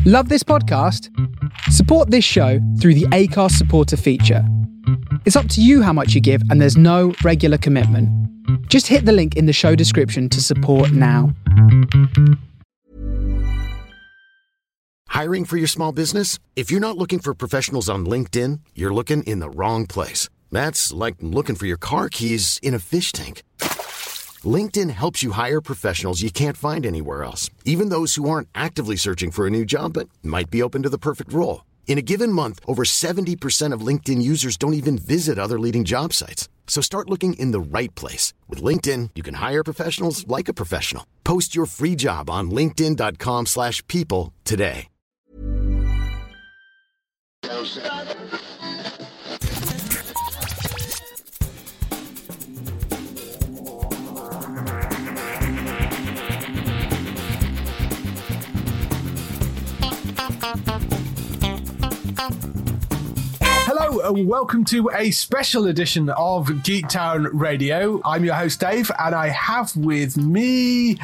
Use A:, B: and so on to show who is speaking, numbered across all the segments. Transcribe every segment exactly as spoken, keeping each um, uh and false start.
A: Love this podcast? Support this show through the Acast supporter feature. It's up to you how much you give, and there's no regular commitment. Just hit the link in the show description to support now.
B: Hiring for your small business? If you're not looking for professionals on LinkedIn, you're looking in the wrong place. That's like looking for your car keys in a fish tank. LinkedIn helps you hire professionals you can't find anywhere else, even those who aren't actively searching for a new job but might be open to the perfect role. In a given month, over seventy percent of LinkedIn users don't even visit other leading job sites. So start looking in the right place. With LinkedIn, you can hire professionals like a professional. Post your free job on linkedin.com slash people today.
C: Hello and welcome to a special edition of Geektown Radio. I'm your host Dave, and I have with me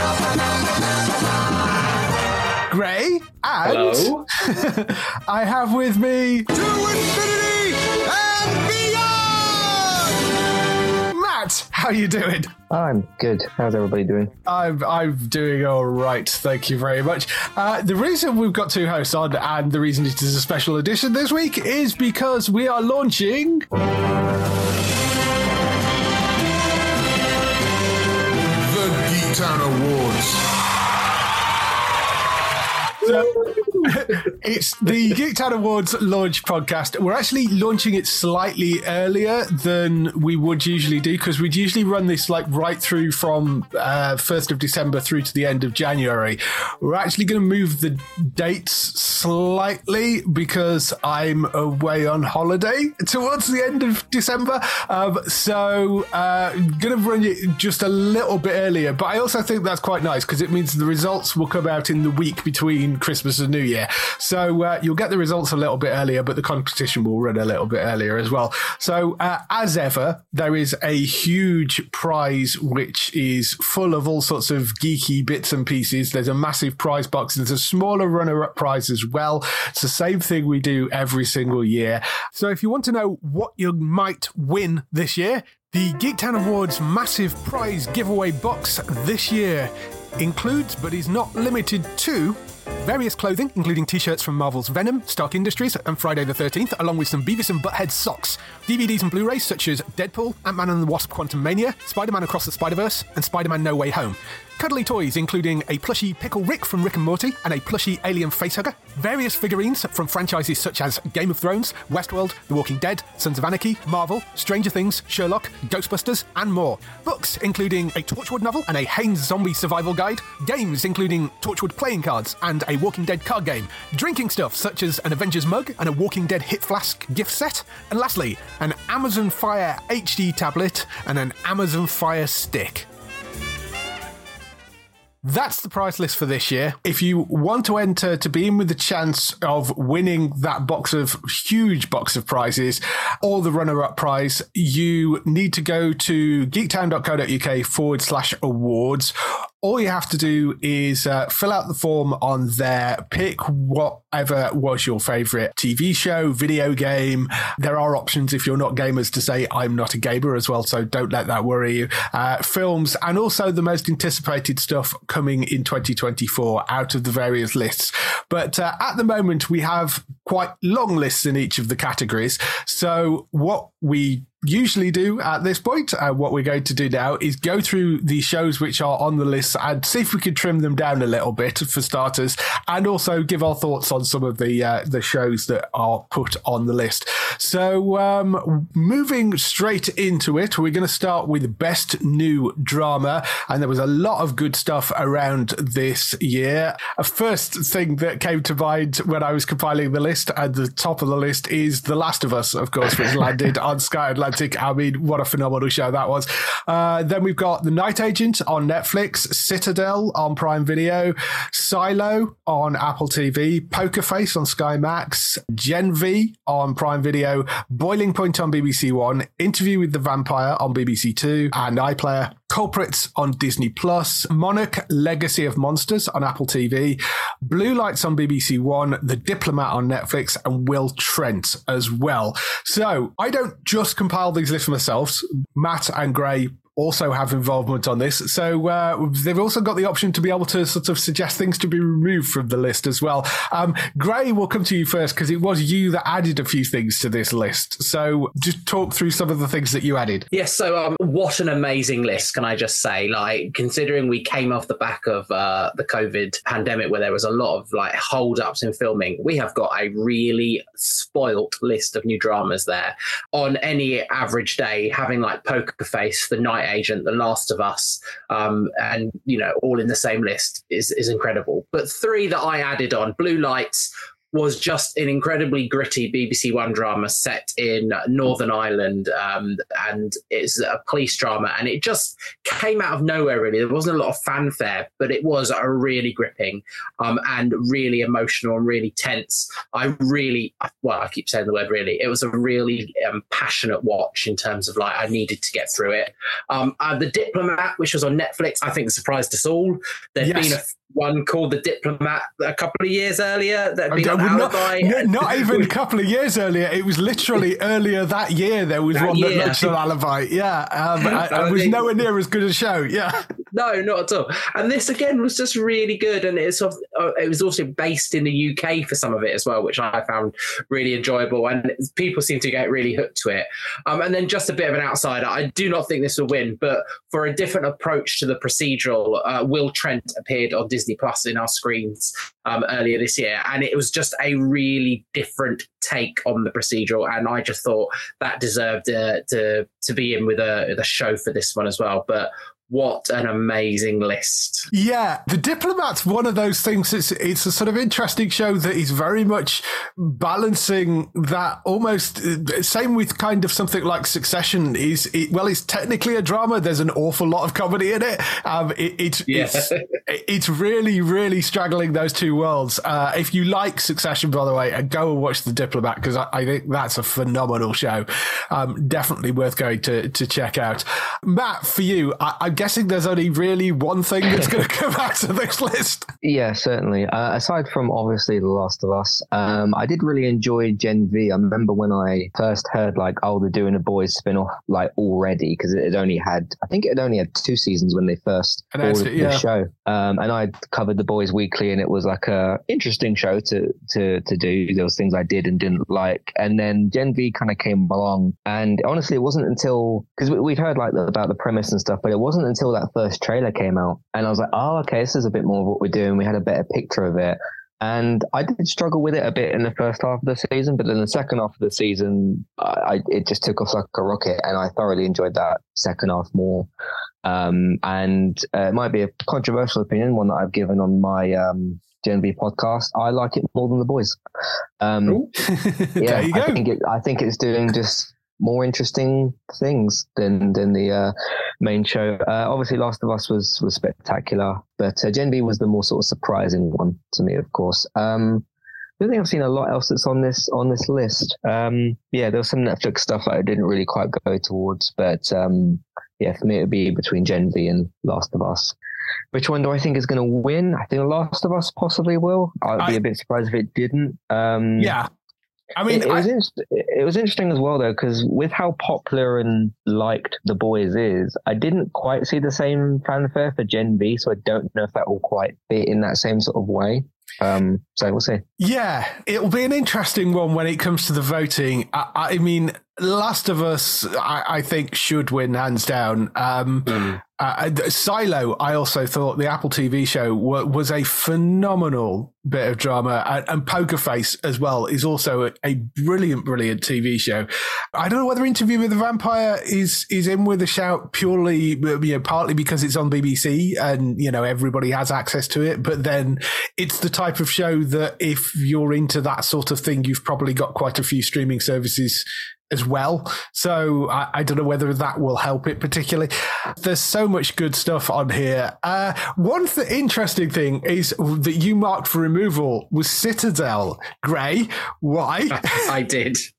C: Gray, and
D: hello.
C: I have with me
E: To infinity and beyond!
C: Matt. How you doing?
D: I'm good. How's everybody doing?
C: I'm I'm doing all right. Thank you very much. Uh, the reason we've got two hosts on, and the reason it is a special edition this week, is because we are launching
E: The Geektown Awards.
C: So, it's the Geektown Awards launch podcast. We're actually launching it slightly earlier than we would usually do, because we'd usually run this like right through from uh, first of December through to the end of January. We're actually going to move the dates slightly because I'm away on holiday towards the end of December. Um, so uh, going to run it just a little bit earlier. But I also think that's quite nice because it means the results will come out in the week between Christmas and New Year. So uh, you'll get the results a little bit earlier, but the competition will run a little bit earlier as well. So uh, as ever, there is a huge prize which is full of all sorts of geeky bits and pieces. There's a massive prize box. There's a smaller runner-up prize as well. It's the same thing we do every single year. So if you want to know what you might win this year, the Geektown Awards massive prize giveaway box this year includes, but is not limited to, various clothing, including t-shirts from Marvel's Venom, Stark Industries, and Friday the thirteenth, along with some Beavis and Butthead socks, D V Ds and Blu-rays such as Deadpool, Ant-Man and the Wasp Quantumania, Spider-Man Across the Spider-Verse, and Spider-Man No Way Home. Cuddly toys, including a plushie Pickle Rick from Rick and Morty and a plushie Alien Facehugger. Various figurines from franchises such as Game of Thrones, Westworld, The Walking Dead, Sons of Anarchy, Marvel, Stranger Things, Sherlock, Ghostbusters, and more. Books, including a Torchwood novel and a Haynes Zombie Survival Guide. Games, including Torchwood playing cards and a Walking Dead card game. Drinking stuff, such as an Avengers mug and a Walking Dead Hit Flask gift set. And lastly, an Amazon Fire H D tablet and an Amazon Fire stick. That's the prize list for this year. If you want to enter to be in with the chance of winning that box of huge box of prizes or the runner-up prize, you need to go to geektown.co.uk forward slash awards. All you have to do is uh, fill out the form on there, pick whatever was your favourite T V show, video game. There are options if you're not gamers to say, I'm not a gamer as well, so don't let that worry you. Uh, films, and also the most anticipated stuff coming in twenty twenty-four out of the various lists. But uh, at the moment, we have quite long lists in each of the categories. So what we usually do at this point, uh, what we're going to do now is go through the shows which are on the list and see if we can trim them down a little bit for starters, and also give our thoughts on some of the uh, the shows that are put on the list. So um, moving straight into it, we're going to start with Best New Drama, and there was a lot of good stuff around this year. A first thing that came to mind when I was compiling the list, at the top of the list, is The Last of Us, of course, which landed on Sky Atlantic. I mean, what a phenomenal show that was. Uh, then we've got The Night Agent on Netflix, Citadel on Prime Video, Silo on Apple T V, Poker Face on Sky Max, Gen V on Prime Video, Boiling Point on B B C One, Interview with the Vampire on B B C Two, and iPlayer Culprits on Disney Plus, Monarch: Legacy of Monsters on Apple T V, Blue Lights on B B C One, The Diplomat on Netflix, and Will Trent as well. So I don't just compile these lists myself. Matt and Gray also have involvement on this. So uh, they've also got the option to be able to sort of suggest things to be removed from the list as well. Um, Gray, we'll come to you first because it was you that added a few things to this list. So just talk through some of the things that you added.
F: Yes, so um, what an amazing list, can I just say? Like, considering we came off the back of uh, the COVID pandemic where there was a lot of like hold-ups in filming, we have got a really spoilt list of new dramas there. On any average day, having like Poker Face, The Night Agent, The Last of Us, um, and, you know, all in the same list is, is incredible. But three that I added on, Blue Lights was just an incredibly gritty B B C One drama set in Northern Ireland, um, and it's a police drama, and it just came out of nowhere, really. There wasn't a lot of fanfare, but it was a really gripping um, and really emotional and really tense. I really, well, I keep saying the word really, it was a really um, passionate watch in terms of like, I needed to get through it. Um, uh, The Diplomat, which was on Netflix, I think surprised us all. There'd yes. been a one called The Diplomat a couple of years earlier that had been on Alibi.
C: Not, not even a couple of years earlier. It was literally earlier that year there was that one year. that looked on Alibi. Yeah. Um, I, it was nowhere near as good a show. Yeah.
F: No, not at all. And this, again, was just really good. And it's sort of, uh, it was also based in the U K for some of it as well, which I found really enjoyable. And people seem to get really hooked to it. Um, and then just a bit of an outsider. I do not think this will win, but for a different approach to the procedural, uh, Will Trent appeared on Disney Plus in our screens um, earlier this year. And it was just a really different take on the procedural. And I just thought that deserved uh, to, to be in with a, with a show for this one as well. But what an amazing list.
C: Yeah, The Diplomat's one of those things. It's, it's a sort of interesting show that is very much balancing that almost, same with kind of something like Succession. Is it, well, it's technically a drama. There's an awful lot of comedy in it. Um, it, it yeah. It's it's really, really straggling those two worlds. Uh, if you like Succession, by the way, and go and watch The Diplomat, because I, I think that's a phenomenal show. Um, definitely worth going to, to check out. Matt, for you, I, I'm guessing there's only really one thing that's going to come out of this list.
D: Yeah, certainly. Uh, aside from obviously The Last of Us, um, I did really enjoy Gen V. I remember when I first heard like, oh, they're doing a Boys spin-off like already, because it had only had, I think it had only had two seasons when they first ordered it, yeah. the show. Um, and I covered The Boys weekly, and it was like a interesting show to to to do. There was things I did and didn't like, and then Gen V kind of came along, and honestly, it wasn't until because we, we'd heard like the, about the premise and stuff, but it wasn't until that first trailer came out, and I was like, oh, okay, this is a bit more of what we're doing. We had a better picture of it. And I did struggle with it a bit in the first half of the season, but in the second half of the season, I, it just took off like a rocket, and I thoroughly enjoyed that second half more. Um, and uh, it might be a controversial opinion, one that I've given on my um, Gen V podcast. I like it more than The Boys. Um, yeah,
C: there you go.
D: I think it, I think it's doing just more interesting things than than the uh, main show. Uh, obviously, Last of Us was was spectacular, but uh, Gen V was the more sort of surprising one to me, of course. Um, I don't think I've seen a lot else that's on this on this list. Um, yeah, there was some Netflix stuff that I didn't really quite go towards, but um, yeah, for me it would be between Gen V and Last of Us. Which one do I think is going to win? I think The Last of Us possibly will. I'd be I, a bit surprised if it didn't. Um,
C: yeah. I mean,
D: it, it,
C: I,
D: was in, it was interesting as well, though, because with how popular and liked The Boys is, I didn't quite see the same fanfare for Gen V, so I don't know if that will quite fit in that same sort of way. Um, so we'll see.
C: Yeah, it'll be an interesting one when it comes to the voting. I, I mean, Last of Us, I, I think, should win hands down. Um, mm. uh, Silo, I also thought the Apple T V show w- was a phenomenal bit of drama, and, and Poker Face as well is also a, a brilliant, brilliant T V show. I don't know whether Interview with the Vampire is is in with a shout purely, you know, partly because it's on B B C and, you know, everybody has access to it, but then it's the type of show that if you're into that sort of thing, you've probably got quite a few streaming services as well. So I, I don't know whether that will help it particularly. There's so much good stuff on here. Uh, one th- interesting thing is that you marked for removal was Citadel. Gray, why?
F: I did.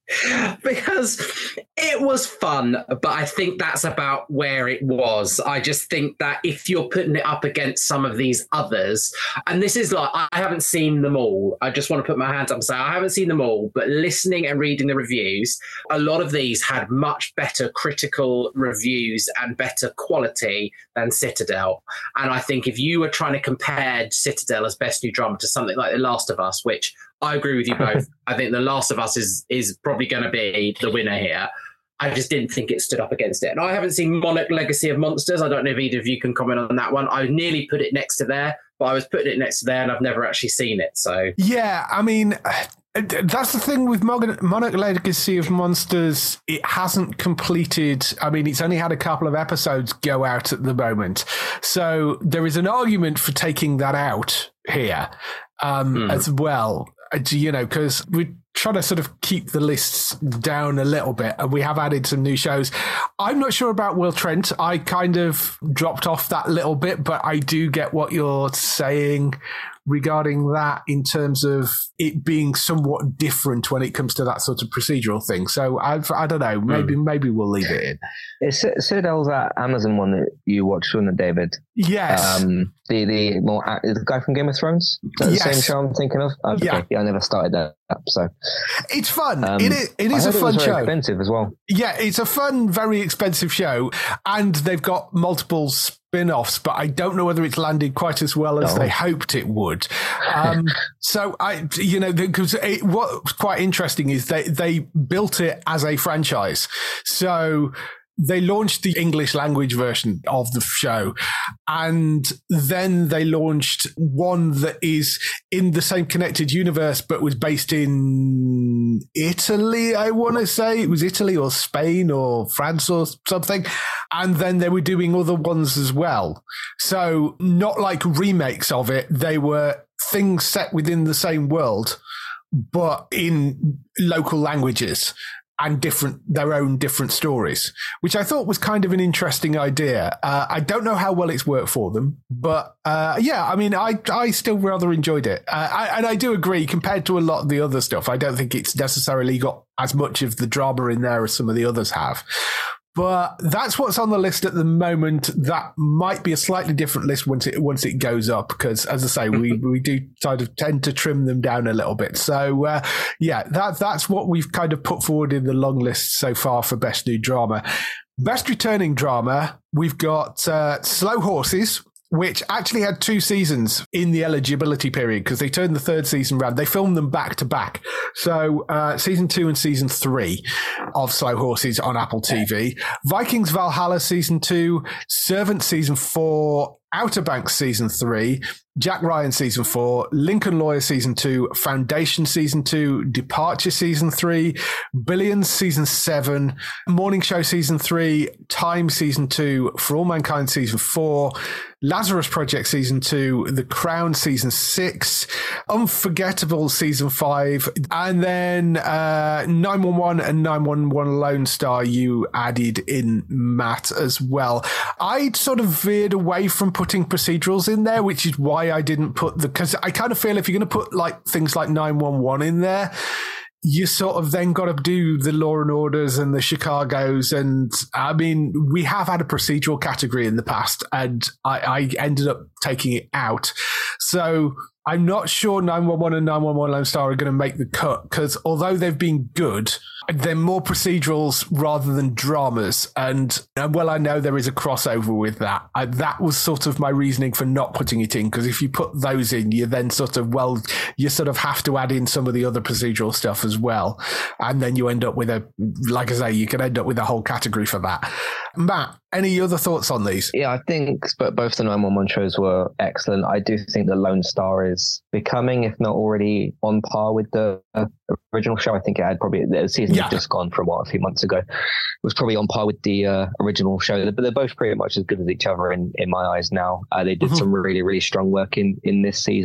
F: Because it was fun, but I think that's about where it was. I just think that if you're putting it up against some of these others, and this is like, I haven't seen them all. I just want to put my hands up and say I haven't seen them all, but listening and reading the reviews, a lot of these had much better critical reviews and better quality than Citadel. And I think if you were trying to compare Citadel as best new drama to something like The Last of Us, which I agree with you both. I think The Last of Us is is probably going to be the winner here. I just didn't think it stood up against it. And I haven't seen Monarch Legacy of Monsters. I don't know if either of you can comment on that one. I nearly put it next to there, but I was putting it next to there and I've never actually seen it. So
C: yeah, I mean, that's the thing with Monarch Legacy of Monsters. It hasn't completed. I mean, it's only had a couple of episodes go out at the moment. So there is an argument for taking that out here um, mm. as well. You know, because we're trying to sort of keep the lists down a little bit, and we have added some new shows. I'm not sure about Will Trent. I kind of dropped off that little bit, but I do get what you're saying regarding that in terms of it being somewhat different when it comes to that sort of procedural thing. So I've, I don't know, maybe mm. maybe we'll leave it in.
D: Is Citadel's that Amazon one that you watched, wasn't it, David?
C: Yes. Um,
D: the the more the guy from Game of Thrones? Is that the
C: yes.
D: same show I'm thinking of? Okay. Yeah. yeah, I never started that up, so
C: it's fun.
D: Um,
C: it is, it is a fun
D: it was very
C: show.
D: Expensive as well.
C: Yeah, it's a fun, very expensive show, and they've got multiple spin-offs, but I don't know whether it's landed quite as well as no. they hoped it would. Um, so I, you know, because what's quite interesting is they they built it as a franchise. So they launched the English language version of the show, and then they launched one that is in the same connected universe, but was based in Italy, I want to say. It was Italy or Spain or France or something. And then they were doing other ones as well. So not like remakes of it. They were things set within the same world, but in local languages and different, their own different stories, which I thought was kind of an interesting idea. Uh, I don't know how well it's worked for them, but uh, yeah, I mean, I I still rather enjoyed it. Uh, I, and I do agree, compared to a lot of the other stuff, I don't think it's necessarily got as much of the drama in there as some of the others have. But that's what's on the list at the moment. That might be a slightly different list once it once it goes up, because, as I say, we, we do kind of tend to trim them down a little bit. So, uh, yeah, that that's what we've kind of put forward in the long list so far for Best New Drama. Best Returning Drama, we've got uh, Slow Horses, which actually had two seasons in the eligibility period because they turned the third season round. They filmed them back to back. So uh, season two and season three of Slow Horses on Apple T V. Vikings Valhalla season two, Servant season four, Outer Banks season three, Jack Ryan season four, Lincoln Lawyer season two, Foundation season two, Departure season three, Billions season seven, Morning Show season three, Time season two, For All Mankind season four, Lazarus Project season two, The Crown season six, Unforgettable season five, and then uh, nine one one and nine one one Lone Star you added in, Matt, as well. I sort of veered away from putting procedurals in there, which is why I didn't put the, because I kind of feel if you're going to put like things like nine one one in there, you sort of then got to do the Law and Orders and the Chicagos. And I mean, we have had a procedural category in the past, and I, I ended up taking it out. So I'm not sure nine one one and nine one one Lone Star are going to make the cut, because although they've been good, they're more procedurals rather than dramas. And, and well, I know there is a crossover with that. I, that was sort of my reasoning for not putting it in, because if you put those in, you then sort of, well, you sort of have to add in some of the other procedural stuff as well. And then you end up with a, like I say, you can end up with a whole category for that. Matt, any other thoughts on these?
D: Yeah, I think but both the nine one one shows were excellent. I do think the Lone Star is becoming, if not already, on par with the uh, original show. I think it had probably, the season yeah. had just gone for a while, a few months ago. It was probably on par with the uh, original show, but they're both pretty much as good as each other in, in my eyes now. Uh, they did mm-hmm. some really, really strong work in, in this season.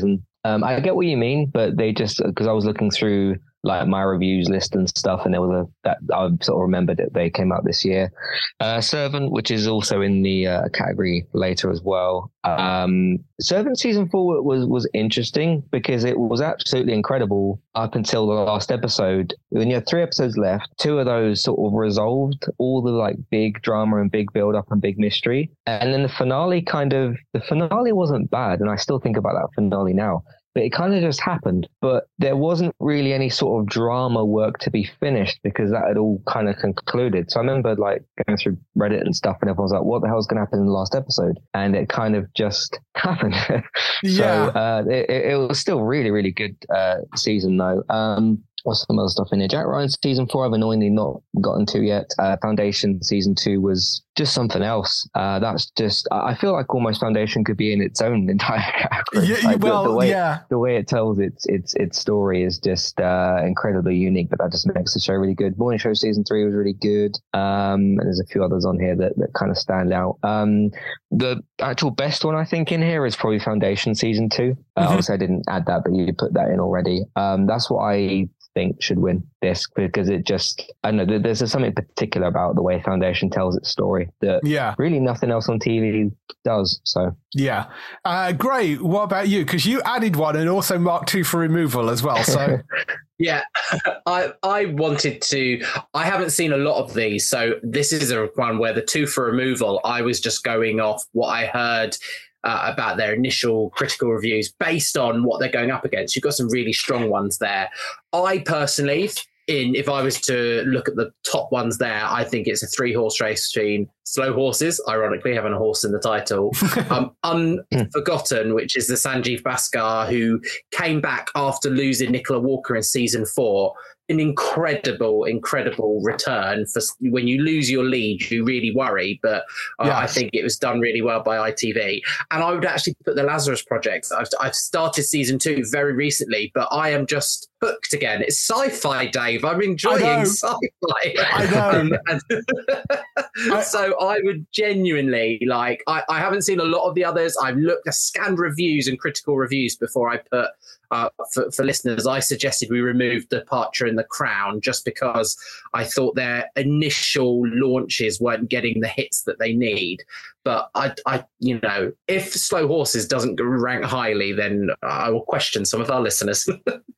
D: Um, I get what you mean, but they just, because I was looking through like my reviews list and stuff, and there was a that I sort of remembered that they came out this year. Uh, Servant, which is also in the uh, category later as well. Um, Servant season four was was interesting because it was absolutely incredible up until the last episode. When you had three episodes left, two of those sort of resolved all the like big drama and big build up and big mystery, and then the finale kind of the finale wasn't bad, and I still think about that finale now. But it kind of just happened. But there wasn't really any sort of drama work to be finished because that had all kind of concluded. So I remember like going through Reddit and stuff, and everyone was like, what the hell's going to happen in the last episode? And it kind of just happened.
C: Yeah.
D: So uh, it, it was still really, really good uh, season though. Um, What's some other stuff in here? Jack Ryan season four, I've annoyingly not gotten to yet. Uh, Foundation season two was just something else. Uh, that's just, I feel like almost Foundation could be in its own entire category.
C: Yeah,
D: like
C: well,
D: the, the way,
C: yeah.
D: The way it tells its its its story is just uh, incredibly unique, but that just makes the show really good. Morning Show season three was really good. Um, and there's a few others on here that, that kind of stand out. Um, the actual best one, I think, in here is probably Foundation season two. Uh, mm-hmm. Obviously, I didn't add that, but you put that in already. Um, that's what I think should win this because it just, I don't know, there's something particular about the way Foundation tells its story that
C: yeah.
D: really nothing else on T V does. So
C: yeah. Uh, Gray, what about you? Because you added one and also marked two for removal as well. So
F: yeah, I I wanted to, I haven't seen a lot of these. So this is a one where the two for removal, I was just going off what I heard Uh, about their initial critical reviews based on what they're going up against. You've got some really strong ones there. I personally, in if I was to look at the top ones there, I think it's a three-horse race between Slow Horses, ironically having a horse in the title, um, Unforgotten, which is the Sanjeev Bhaskar who came back after losing Nicola Walker in season four. An incredible, incredible return. For when you lose your lead, you really worry. But uh, yes. I think it was done really well by I T V. And I would actually put the Lazarus Project. I've, I've started season two very recently, but I am just hooked again. It's sci-fi, Dave. I'm enjoying
C: I
F: sci-fi.
C: I know.
F: um, and so I would genuinely like. I, I haven't seen a lot of the others. I've looked, I scanned reviews and critical reviews before I put. Uh, for, for listeners, I suggested we remove Departure and The Crown just because I thought their initial launches weren't getting the hits that they need. But I, I, you know, if Slow Horses doesn't rank highly, then I will question some of our listeners.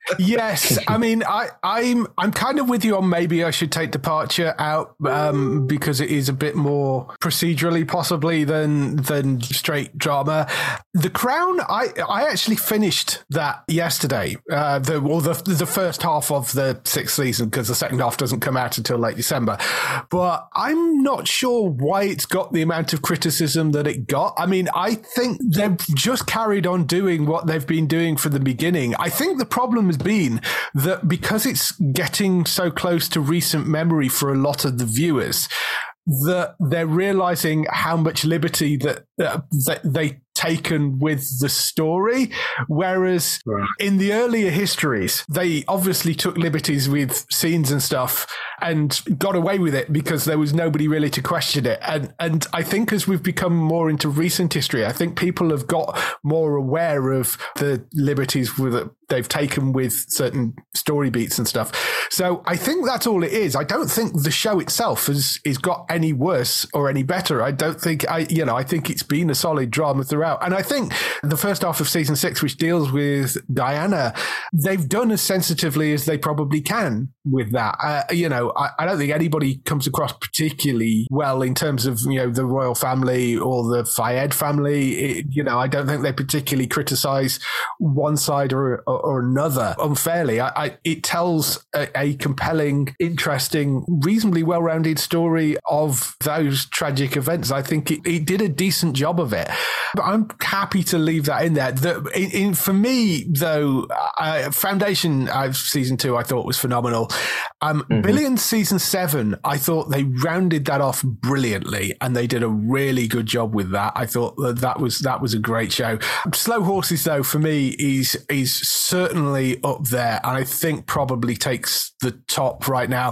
C: Yes, I mean, I, I'm, I'm kind of with you on maybe I should take Departure out um, because it is a bit more procedurally, possibly than than straight drama. The Crown, I, I actually finished that yesterday, uh, the or the the first half of the sixth season because the second half doesn't come out until late December. But I'm not sure why it's got the amount of criticism that it got. I mean, I think they've just carried on doing what they've been doing from the beginning. I think the problem has been that because it's getting so close to recent memory for a lot of the viewers, that they're realizing how much liberty that, uh, that they taken with the story, whereas right. in the earlier histories they obviously took liberties with scenes and stuff and got away with it because there was nobody really to question it. And and I think as we've become more into recent history, I think people have got more aware of the liberties with they've taken with certain story beats and stuff. So I think that's all it is. I don't think the show itself has is got any worse or any better. I don't think I you know I think it's been a solid drama throughout. And I think the first half of season six, which deals with Diana, they've done as sensitively as they probably can with that. Uh, you know, I, I don't think anybody comes across particularly well in terms of, you know, the royal family or the Fayed family. It, you know, I don't think they particularly criticize one side or or, or another unfairly. I, I, it tells a, a compelling, interesting, reasonably well-rounded story of those tragic events. I think it, it did a decent job of it. But I'm happy to leave that in there. The, in, in, for me, though, uh, Foundation uh, season two I thought was phenomenal. Um, mm-hmm. Billions season seven, I thought they rounded that off brilliantly, and they did a really good job with that. I thought that, that was that was a great show. Slow Horses, though, for me is is certainly up there, and I think probably takes the top right now.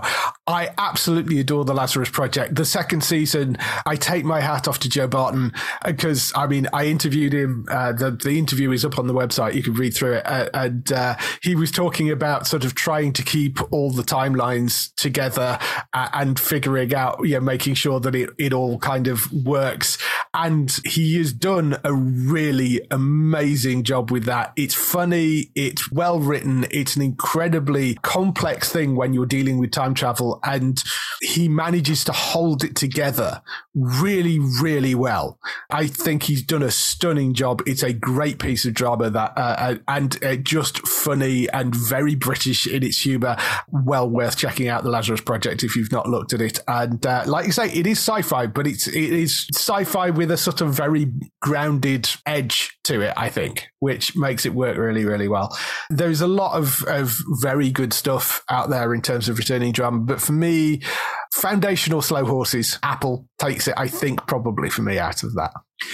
C: I absolutely adore The Lazarus Project. The second season, I take my hat off to Joe Barton because, I mean, I interviewed him. Uh, the, the interview is up on the website. You can read through it. Uh, and uh, he was talking about sort of trying to keep all the timelines together uh, and figuring out, you know, making sure that it, it all kind of works. And he has done a really amazing job with that. It's funny. It's well written. It's an incredibly complex thing when you're dealing with time travel. And he manages to hold it together really, really well. I think he's done a stunning job. It's a great piece of drama that, uh, and uh, just funny and very British in its humour. Well worth checking out The Lazarus Project if you've not looked at it. And uh, like you say, it is sci-fi, but it's it is sci-fi with a sort of very grounded edge to it, I think, which makes it work really, really well. There's a lot of, of very good stuff out there in terms of returning drama, but for me, foundational Slow Horses, Apple takes it, I think, probably for me out of that.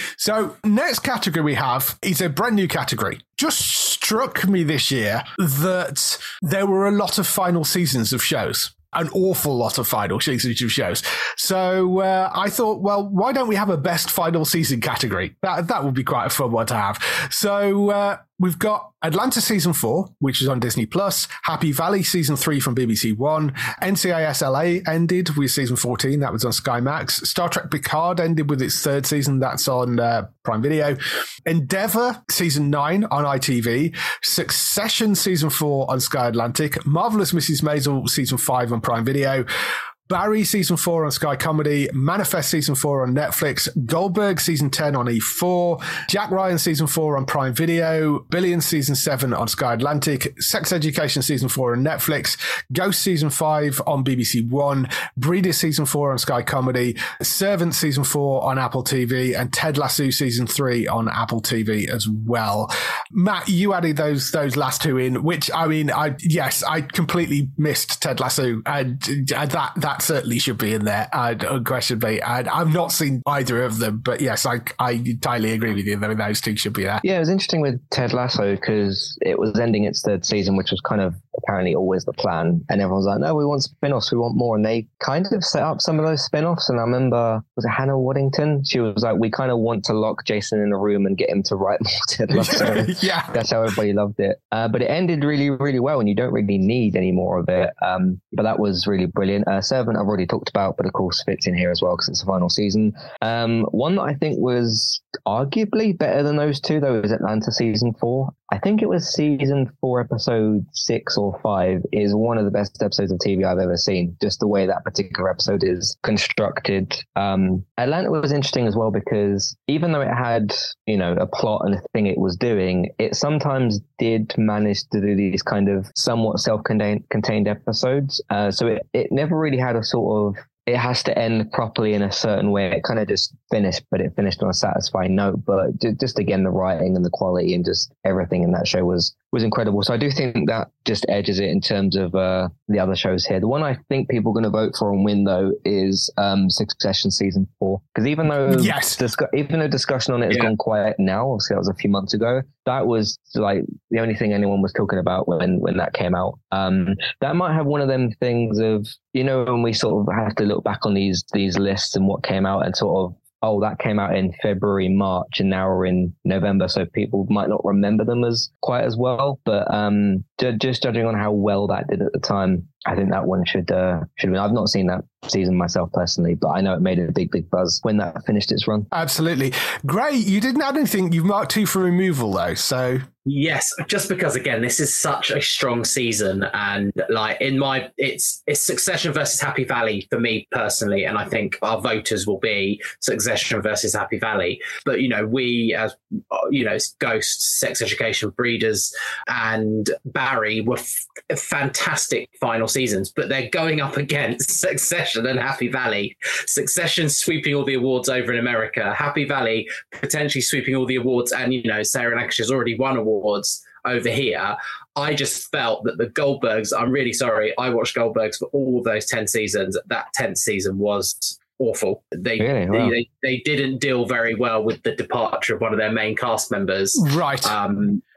C: So next category we have is a brand new category. Just struck me this year that there were a lot of final seasons of shows. An awful lot of final seasons of shows. So uh, I thought, well, why don't we have a best final season category? That that would be quite a fun one to have. So uh, we've got Atlanta season four, which is on Disney Plus. Happy Valley season three from B B C One. N C I S L A ended with season fourteen. That was on Sky Max. Star Trek Picard ended with its third season. That's on uh, Prime Video. Endeavour season nine on I T V. Succession season four on Sky Atlantic. Marvelous Missus Maisel season five on Prime Video. Barry season four on Sky Comedy, Manifest season four on Netflix, Goldberg season ten on E four, Jack Ryan season four on Prime Video, Billions season seven on Sky Atlantic, Sex Education season four on Netflix, Ghost season five on B B C One, Breeders season four on Sky Comedy, Servant season four on Apple T V, and Ted Lasso season three on Apple T V as well. Matt, you added those those last two in, which, I mean, I yes, I completely missed Ted Lasso, and that that certainly should be in there, and unquestionably. And I've not seen either of them, but yes, I I entirely agree with you. I mean, those two should be there.
D: Yeah, it was interesting with Ted Lasso because it was ending its third season, which was kind of apparently always the plan. And everyone's like, no, we want spin-offs, we want more. And they kind of set up some of those spin-offs. And I remember, was it Hannah Waddington? She was like, we kind of want to lock Jason in a room and get him to write more Ted Lasso.
C: Yeah.
D: That's how everybody loved it. Uh, but it ended really, really well, and you don't really need any more of it. Um, but that was really brilliant. Uh, Servant I've already talked about, but of course fits in here as well because it's the final season. Um, one that I think was arguably better than those two, though, is Atlanta season four. I think it was season four, episode six or five, is one of the best episodes of T V I've ever seen. Just the way that particular episode is constructed. Um, Atlanta was interesting as well because even though it had, you know, a plot and a thing it was doing, it sometimes did manage to do these kind of somewhat self-contained contained episodes. Uh, so it, it never really had a sort of, it has to end properly in a certain way. It kind of just finished, but it finished on a satisfying note. But just again, the writing and the quality and just everything in that show was was incredible. So I do think that just edges it in terms of uh, the other shows here. The one I think people are going to vote for and win, though, is um, Succession season four. Because even though
C: yes.
D: discu- even though discussion on it has yeah. gone quiet now, obviously that was a few months ago, that was like the only thing anyone was talking about when, when that came out. Um, that might have one of them things of, you know, when we sort of have to look back on these these lists and what came out and sort of, oh, that came out in February, March, and now we're in November, so people might not remember them as quite as well. But um, j- just judging on how well that did at the time, I think that one should uh, should win. I've not seen that season myself personally, but I know it made a big, big buzz when that finished its run.
C: Absolutely. Great. You didn't add anything. You've marked two for removal, though, so...
F: Yes, just because, again, this is such a strong season, and like in my, it's it's Succession versus Happy Valley for me personally, and I think our voters will be Succession versus Happy Valley. But, you know, we as, you know, Ghost, Sex Education, Breeders, and Barry were f- fantastic final seasons, but they're going up against Succession and Happy Valley. Succession sweeping all the awards over in America, Happy Valley potentially sweeping all the awards, and, you know, Sarah Nakashi's has already won awards awards over here. I just felt that the Goldbergs, I'm really sorry, I watched Goldbergs for all of those ten seasons. That tenth season was awful. They,
D: really? Wow.
F: they they didn't deal very well with the departure of one of their main cast members.
C: Right.
F: Um,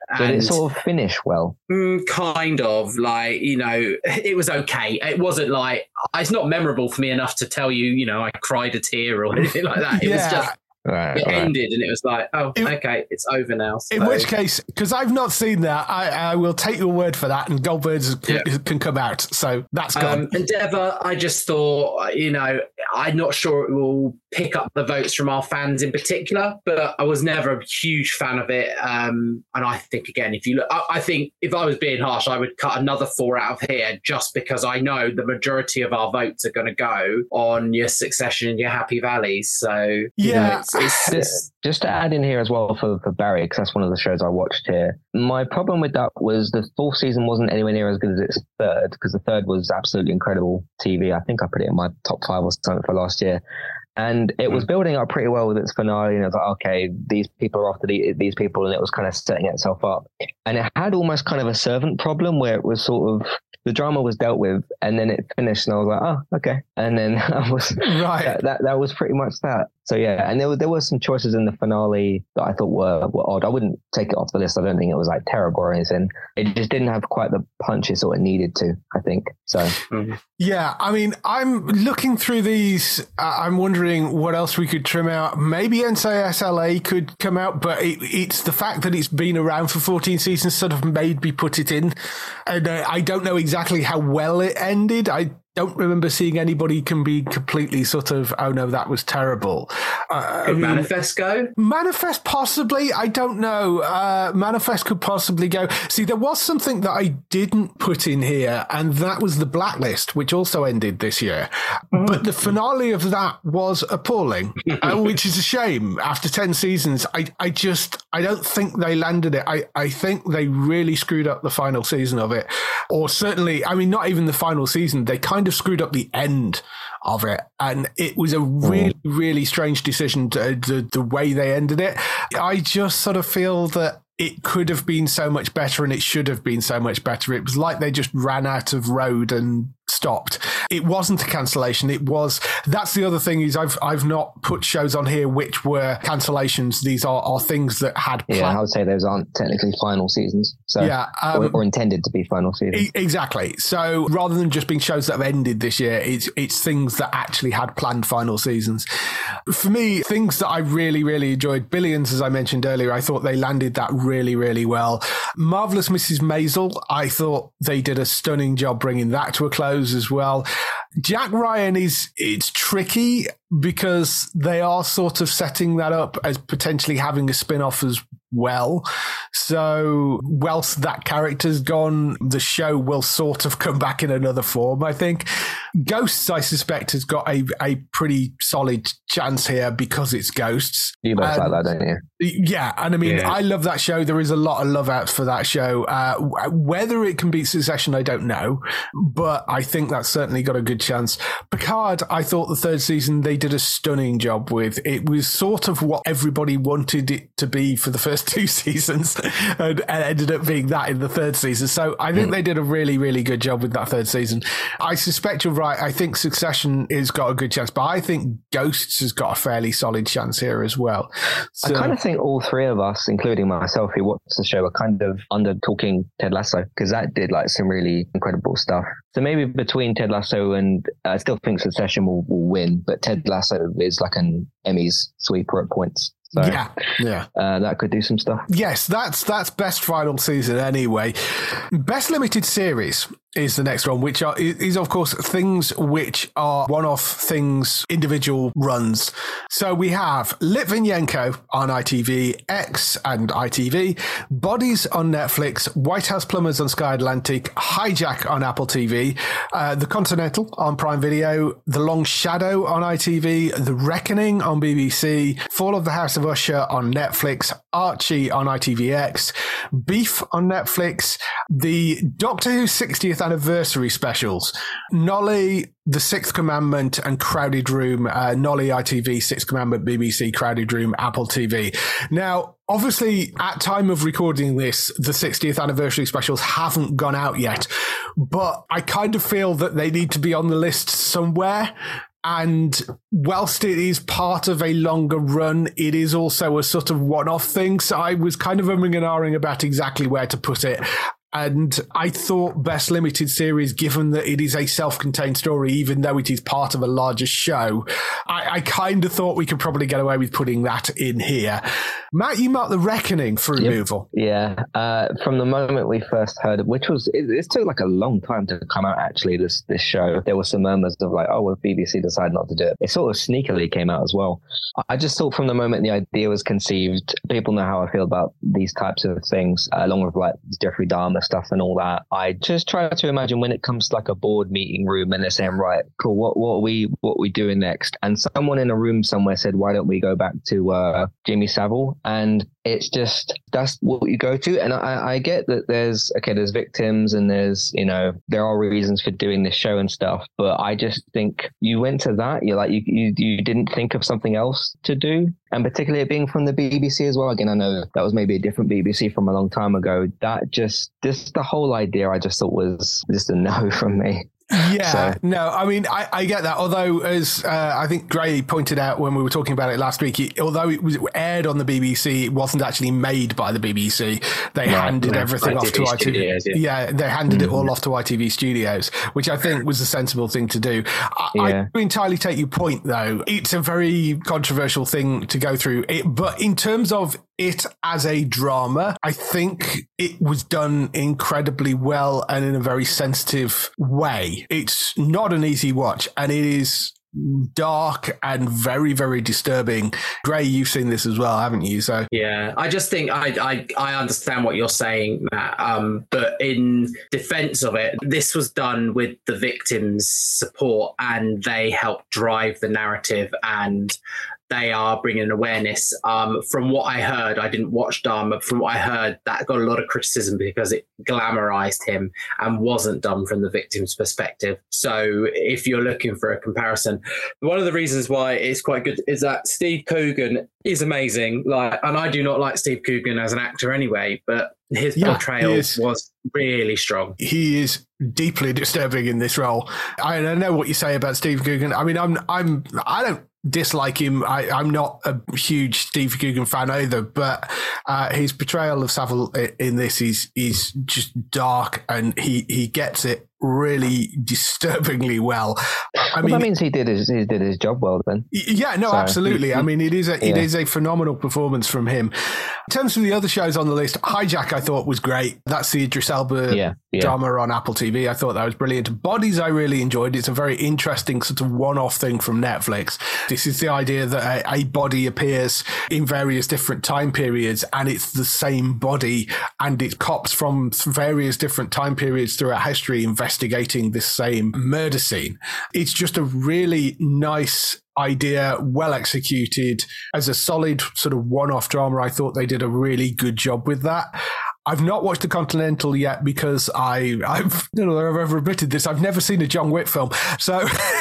D: Did
F: And
D: it sort of finish well?
F: Mm, kind of, like, you know, it was okay. It wasn't like, it's not memorable for me enough to tell you, you know, I cried a tear or anything like that. It
C: Yeah.
F: was just,
D: Right,
F: it
D: right.
F: ended and it was like, oh,
C: It-
F: okay, it's over now.
C: In
F: So-
C: which case, because I've not seen that, I, I will take your word for that, and Goldberg's
F: Yeah.
C: can, can come out. So that's gone.
F: Um, Endeavour, I just thought, you know, I'm not sure it will pick up the votes from our fans in particular, but I was never a huge fan of it. Um, and I think, again, if you look, I, I think if I was being harsh, I would cut another four out of here just because I know the majority of our votes are going to go on your Succession and your Happy Valleys. So, you
C: Yeah.
F: know, it's, it's, it's
D: Just to add in here as well for, for Barry, because that's one of the shows I watched here. My problem with that was the fourth season wasn't anywhere near as good as its third, because the third was absolutely incredible T V. I think I put it in my top five or something for last year. And it was building up pretty well with its finale. And it was like, okay, these people are after the, these people. And it was kind of setting itself up. And it had almost kind of a servant problem where it was sort of, the drama was dealt with and then it finished. And I was like, oh, okay. And then I was,
C: Right.
D: that, that, that was pretty much that. So yeah, and there were, there were some choices in the finale that I thought were, were odd. I wouldn't take it off the list. I don't think it was like terrible or anything. It just didn't have quite the punch it sort of needed to, I think. So
C: Yeah, I mean, I'm looking through these. Uh, I'm wondering what else we could trim out. Maybe N C S L A could come out, but it, it's the fact that it's been around for fourteen seasons sort of made me put it in. And uh, I don't know exactly how well it ended. I don't remember seeing anybody can be completely sort of, oh no, that was terrible. Uh, I
F: Could
C: mean,
F: Manifest go?
C: Manifest possibly, I don't know. Uh, Manifest could possibly go. See, there was something that I didn't put in here, and that was The Blacklist, which also ended this year. But the finale of that was appalling, uh, which is a shame. After ten seasons, I, I just, I don't think they landed it. I, I think they really screwed up the final season of it. Or certainly, I mean, not even the final season. They kind of screwed up the end of it, and it was a really really strange decision to, to the way they ended it. I just sort of feel that it could have been so much better, and it should have been so much better. It was like they just ran out of road and stopped. It wasn't a cancellation. It was, that's the other thing, is I've I've not put shows on here which were cancellations. These are, are things that had
D: yeah,
C: plan-
D: I would say those aren't technically final seasons. So
C: Yeah, um,
D: or, or intended to be final seasons.
C: E- Exactly. So rather than just being shows that have ended this year, it's it's things that actually had planned final seasons. For me, things that I really, really enjoyed, Billions, as I mentioned earlier, I thought they landed that really, really well. Marvelous Missus Maisel, I thought they did a stunning job bringing that to a close as well. Jack Ryan is, it's tricky because they are sort of setting that up as potentially having a spin-off as well. So whilst that character's gone, the show will sort of come back in another form, I think. Ghosts, I suspect, has got a, a pretty solid chance here because it's Ghosts.
D: You both
C: Um,
D: like that, don't you?
C: Yeah, and I mean,
F: Yeah.
C: I love that show. There is a lot of love out for that show. Uh, w- whether it can beat Succession, I don't know, but I think that's certainly got a good chance. Picard, I thought the third season they did a stunning job with. It was sort of what everybody wanted it to be for the first two seasons, and, and ended up being that in the third season. So I think they did a really, really good job with that third season. I suspect you're right. I think Succession has got a good chance, but I think Ghosts has got a fairly solid chance here as well. So,
D: I kind of think all three of us, including myself who watched the show, are kind of under talking Ted Lasso, because that did like some really incredible stuff. So maybe between Ted Lasso and I still think Succession will, will win, but Ted Lasso is like an Emmys sweeper at points. So
C: yeah, yeah.
D: uh, that could do some stuff.
C: Yes, that's that's best final season anyway. Best limited series is the next one, which are is of course things which are one-off things, individual runs. So we have Litvinenko on I T V, X and I T V, Bodies on Netflix, White House Plumbers on Sky Atlantic, Hijack on Apple T V, uh, The Continental on Prime Video, The Long Shadow on I T V, The Reckoning on B B C, Fall of the House of Usher on Netflix, Archie on I T V X, Beef on Netflix, the Doctor Who sixtieth anniversary specials, Nolly, The Sixth Commandment and Crowded Room, uh, Nolly I T V, Sixth Commandment, B B C, Crowded Room, Apple T V. Now, obviously, at time of recording this, the sixtieth anniversary specials haven't gone out yet, but I kind of feel that they need to be on the list somewhere. And whilst it is part of a longer run, it is also a sort of one-off thing. So I was kind of umming and ahhing about exactly where to put it. And I thought Best Limited Series, given that it is a self-contained story, even though it is part of a larger show, I, I kind of thought we could probably get away with putting that in here. Matt, you marked The Reckoning for removal.
D: Yep. Yeah. Uh, from the moment we first heard it, which was, it, it took like a long time to come out, actually, this, this show. There were some murmurs of like, oh, well, B B C decided not to do it. It sort of sneakily came out as well. I just thought from the moment the idea was conceived, people know how I feel about these types of things, uh, along with like Jeffrey Dahmer stuff and all that. I just try to imagine when it comes to like a board meeting room and they're saying, right, cool, what what are we what are we doing next? And someone in a room somewhere said, why don't we go back to uh, Jimmy Savile? And it's just, that's what you go to. And I, I get that there's, okay, there's victims and there's, you know, there are reasons for doing this show and stuff. But I just think you went to that, you're like, you, you, you didn't think of something else to do. And particularly it being from the B B C as well. Again, I know that was maybe a different B B C from a long time ago. That just, just the whole idea I just thought was just a no from me.
C: Yeah,
D: so.
C: no, I mean, I, I get that. Although, as uh, I think Gray pointed out when we were talking about it last week, it, although it was aired on the B B C, it wasn't actually made by the B B C. They no, handed no, everything off to I T V. Studios, yeah. yeah, they handed mm-hmm. it all off to I T V Studios, which I think was a sensible thing to do. I, yeah. I entirely take your point, though. It's a very controversial thing to go through. It, but in terms of it as a drama, I think it was done incredibly well and in a very sensitive way. It's not an easy watch, and it is dark and very, very disturbing. Gray, you've seen this as well, haven't you? So
F: yeah, I just think I I, I understand what you're saying, Matt. Um, but in defense of it, this was done with the victims' support, and they helped drive the narrative, and they are bringing awareness. Um, from what I heard, I didn't watch Dahmer. From what I heard, that got a lot of criticism because it glamorized him and wasn't done from the victim's perspective. So if you're looking for a comparison, one of the reasons why it's quite good is that Steve Coogan is amazing. Like, and I do not like Steve Coogan as an actor anyway, but his yeah, portrayal was really strong.
C: He is deeply disturbing in this role. I, I know what you say about Steve Coogan. I mean, I'm, I'm, I don't dislike him. I, I'm not a huge Steve Coogan fan either, but uh, his portrayal of Savile in this is is just dark, and he, he gets it really disturbingly well. I
D: well,
C: mean,
D: that means he did his he did his job well then.
C: Yeah, no, so, absolutely. I mean, it is a yeah. it is a phenomenal performance from him. In terms of the other shows on the list, Hijack I thought was great. That's the Idris Elba
D: yeah, yeah.
C: drama on Apple T V. I thought that was brilliant. Bodies I really enjoyed. It's a very interesting sort of one-off thing from Netflix. This is the idea that a, a body appears in various different time periods, and it's the same body, and it's cops from various different time periods throughout history investigating this same murder scene. It's just a really nice idea, well executed. As a solid sort of one-off drama, I thought they did a really good job with that. I've not watched The Continental yet because I, I've, I don't know if I've ever admitted this, I've never seen a John Wick film. So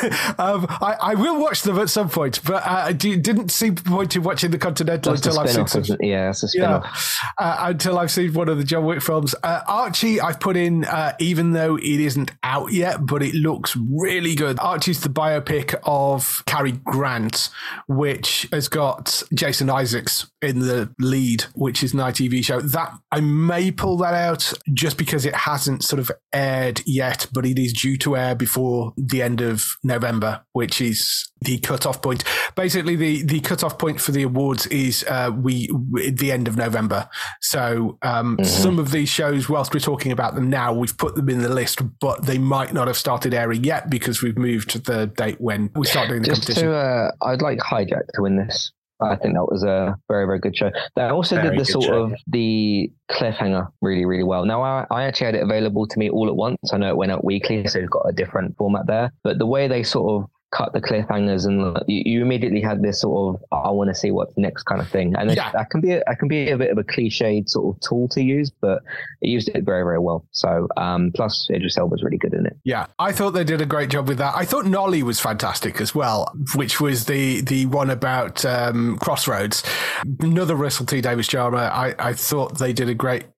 C: um, I, I will watch them at some point, but uh, I didn't see the point in watching The Continental
D: That's
C: until I've seen some.
D: Yeah, it's a spin-off.
C: Yeah, uh, until I've seen one of the John Wick films. Uh, Archie, I've put in, uh, even though it isn't out yet, but it looks really good. Archie's the biopic of Cary Grant, which has got Jason Isaacs in the lead, which is an I T V show. That I may pull that out just because it hasn't sort of aired yet, but it is due to air before the end of November, which is the cutoff point. Basically, the, the cutoff point for the awards is uh, we the end of November. So um, mm-hmm. some of these shows, whilst we're talking about them now, we've put them in the list, but they might not have started airing yet because we've moved to the date when we start doing the
D: Just
C: competition.
D: To, uh, I'd like Hijack to win this. I think that was a very, very good show. They also very did the sort show. of the cliffhanger really, really well. Now, I, I actually had it available to me all at once. I know it went out weekly, so it's got a different format there. But the way they sort of cut the cliffhangers, and you, you immediately had this sort of, I want to see what's next kind of thing. And yeah. that can be a, that can be a bit of a cliched sort of tool to use, but it used it very, very well. So, um, plus Idris Elba was really good in it.
C: Yeah, I thought they did a great job with that. I thought Nolly was fantastic as well, which was the the one about um, Crossroads. Another Russell T Davies drama. I, I thought they did a great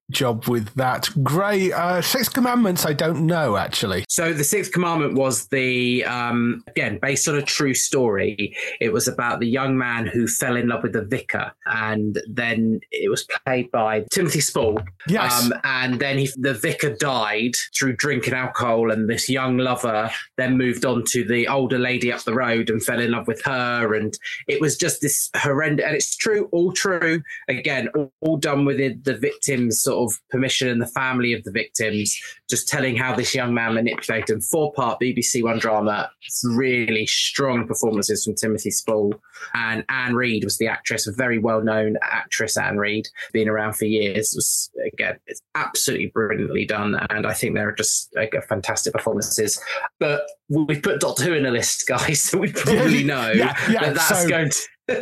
C: job with that. Gray, uh, Six Commandments, I don't know, actually.
F: So the Sixth Commandment was the, um, again, based on a true story. It was about the young man who fell in love with the vicar, and then it was played by Timothy Spall.
C: Yes.
F: Um, and then he, the vicar died through drinking alcohol, and this young lover then moved on to the older lady up the road and fell in love with her. And it was just this horrendous, and it's true, all true. Again, all, all done with it, the victim's sort of permission and the family of the victims, just telling how this young man manipulated them. Four-part B B C One drama, really strong performances from Timothy Spall. And Anne Reid was the actress, a very well-known actress, Anne Reid, been around for years. It was, again, it's absolutely brilliantly done, and I think they're just like, fantastic performances. But we've put Doctor Who in a list, guys, so we probably know
C: yeah, yeah,
F: that that's
C: so-
F: going to...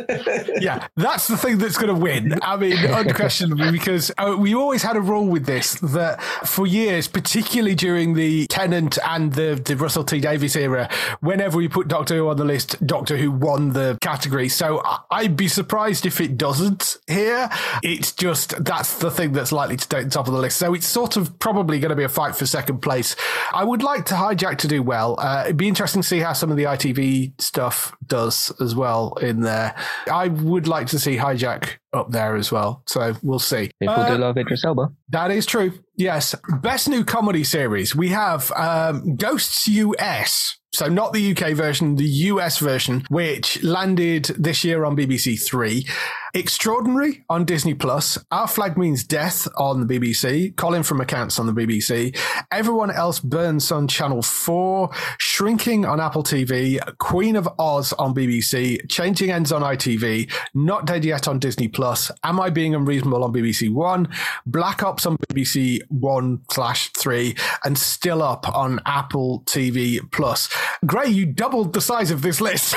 C: Yeah, that's the thing that's going to win. I mean, unquestionably, because uh, we always had a rule with this that for years, particularly during the Tennant and the, the Russell T Davies era, whenever we put Doctor Who on the list, Doctor Who won the category. So I'd be surprised if it doesn't here. It's just that's the thing that's likely to take the top of the list. So it's sort of probably going to be a fight for second place. I would like to Hijack to do well. Uh, it'd be interesting to see how some of the I T V stuff does as well in there. I would like to see Hijack up there as well. So we'll see.
D: People
C: uh,
D: do love Idris Elba.
C: That is true. Yes. Best new comedy series. We have um, Ghosts U S. So not the U K version, the U S version, which landed this year on B B C Three. Extraordinary on Disney Plus. Our Flag Means Death on the B B C. Colin from Accounts on the B B C. Everyone Else Burns on Channel four. Shrinking on Apple T V. Queen of Oz on B B C. Changing Ends on I T V. Not Dead Yet on Disney Plus. Am I Being Unreasonable on B B C One. Black Ops on B B C One slash three. And Still Up on Apple T V Plus. Gray, you doubled the size of this list.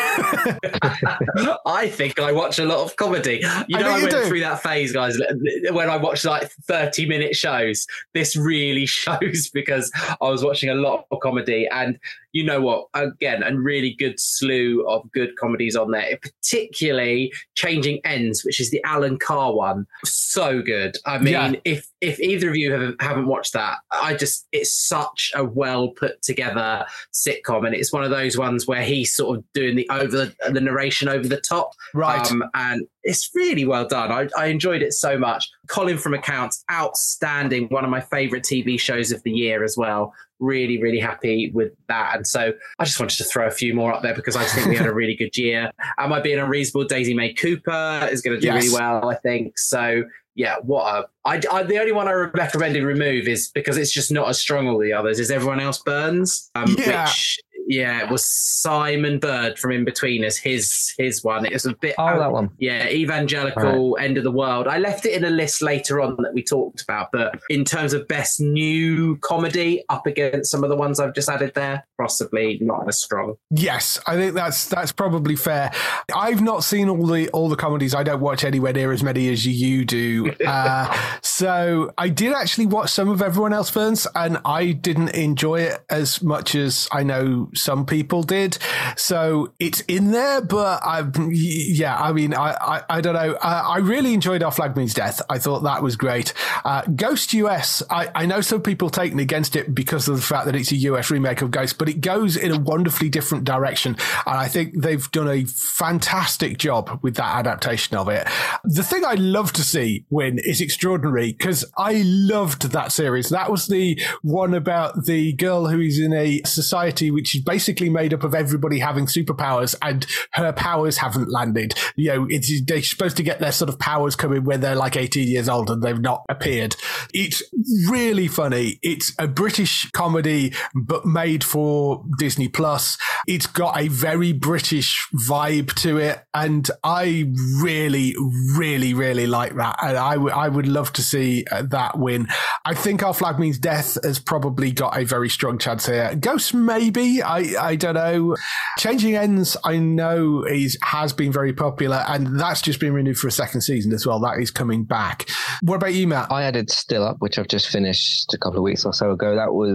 F: I think I watch a lot of comedy. You
C: I
F: know, I,
C: you
F: went
C: do.
F: through that phase, guys, when I watched like thirty minute shows. This really shows because I was watching a lot of comedy, and you know what? Again, a really good slew of good comedies on there, particularly Changing Ends, which is the Alan Carr one. So good. I mean,
C: Yeah.
F: if if either of you have, haven't watched that, I just, it's such a well put together sitcom, and it's one of those ones where he's sort of doing the over the narration over the top.
C: Right.
F: Um, and it's really well done. I, I enjoyed it so much. Colin from Accounts, outstanding. One of my favorite T V shows of the year as well. Really, really happy with that. And so I just wanted to throw a few more up there because I just think we had a really good year. Am I Being Unreasonable? Daisy May Cooper is going to do
C: Yes.
F: really well, I think. So yeah, what a... I, I, the only one I recommended remove is because it's just not as strong as all the others, is Everyone Else Burns, um,
C: Yeah.
F: which... Yeah, it was Simon Bird from In-Betweeners, his his one. It was a bit...
D: Oh, that one.
F: Yeah, evangelical,
D: Right.
F: end of the world. I left it in a list later on that we talked about, but in terms of best new comedy, up against some of the ones I've just added there, possibly not as strong.
C: Yes, I think that's that's probably fair. I've not seen all the all the comedies. I don't watch anywhere near as many as you do. Uh, so I did actually watch some of Everyone Else Burns, and I didn't enjoy it as much as I know some people did. So it's in there, but I, yeah, I mean, I, I, I don't know. Uh, I really enjoyed Our Flag Means Death. I thought that was great. Uh, Ghost U S, I, I know some people taking against it because of the fact that it's a U S remake of Ghost, but it goes in a wonderfully different direction. And I think they've done a fantastic job with that adaptation of it. The thing I love to see win is Extraordinary, because I loved that series. That was the one about the girl who is in a society which is basically made up of everybody having superpowers, and her powers haven't landed. You know, it's, they're supposed to get their sort of powers coming when they're like eighteen years old and they've not appeared. It's really funny. It's a British comedy, but made for Disney Plus. It's got a very British vibe to it, and I really, really, really like that. And I, w- I would love to see uh, that win. I think Our Flag Means Death has probably got a very strong chance here. Ghost, maybe. I, I don't know. Changing Ends, I know, is has been very popular, and that's just been renewed for a second season as well. That is coming back. What about you, Matt?
D: I added Still Up, which I've just finished a couple of weeks or so ago. That was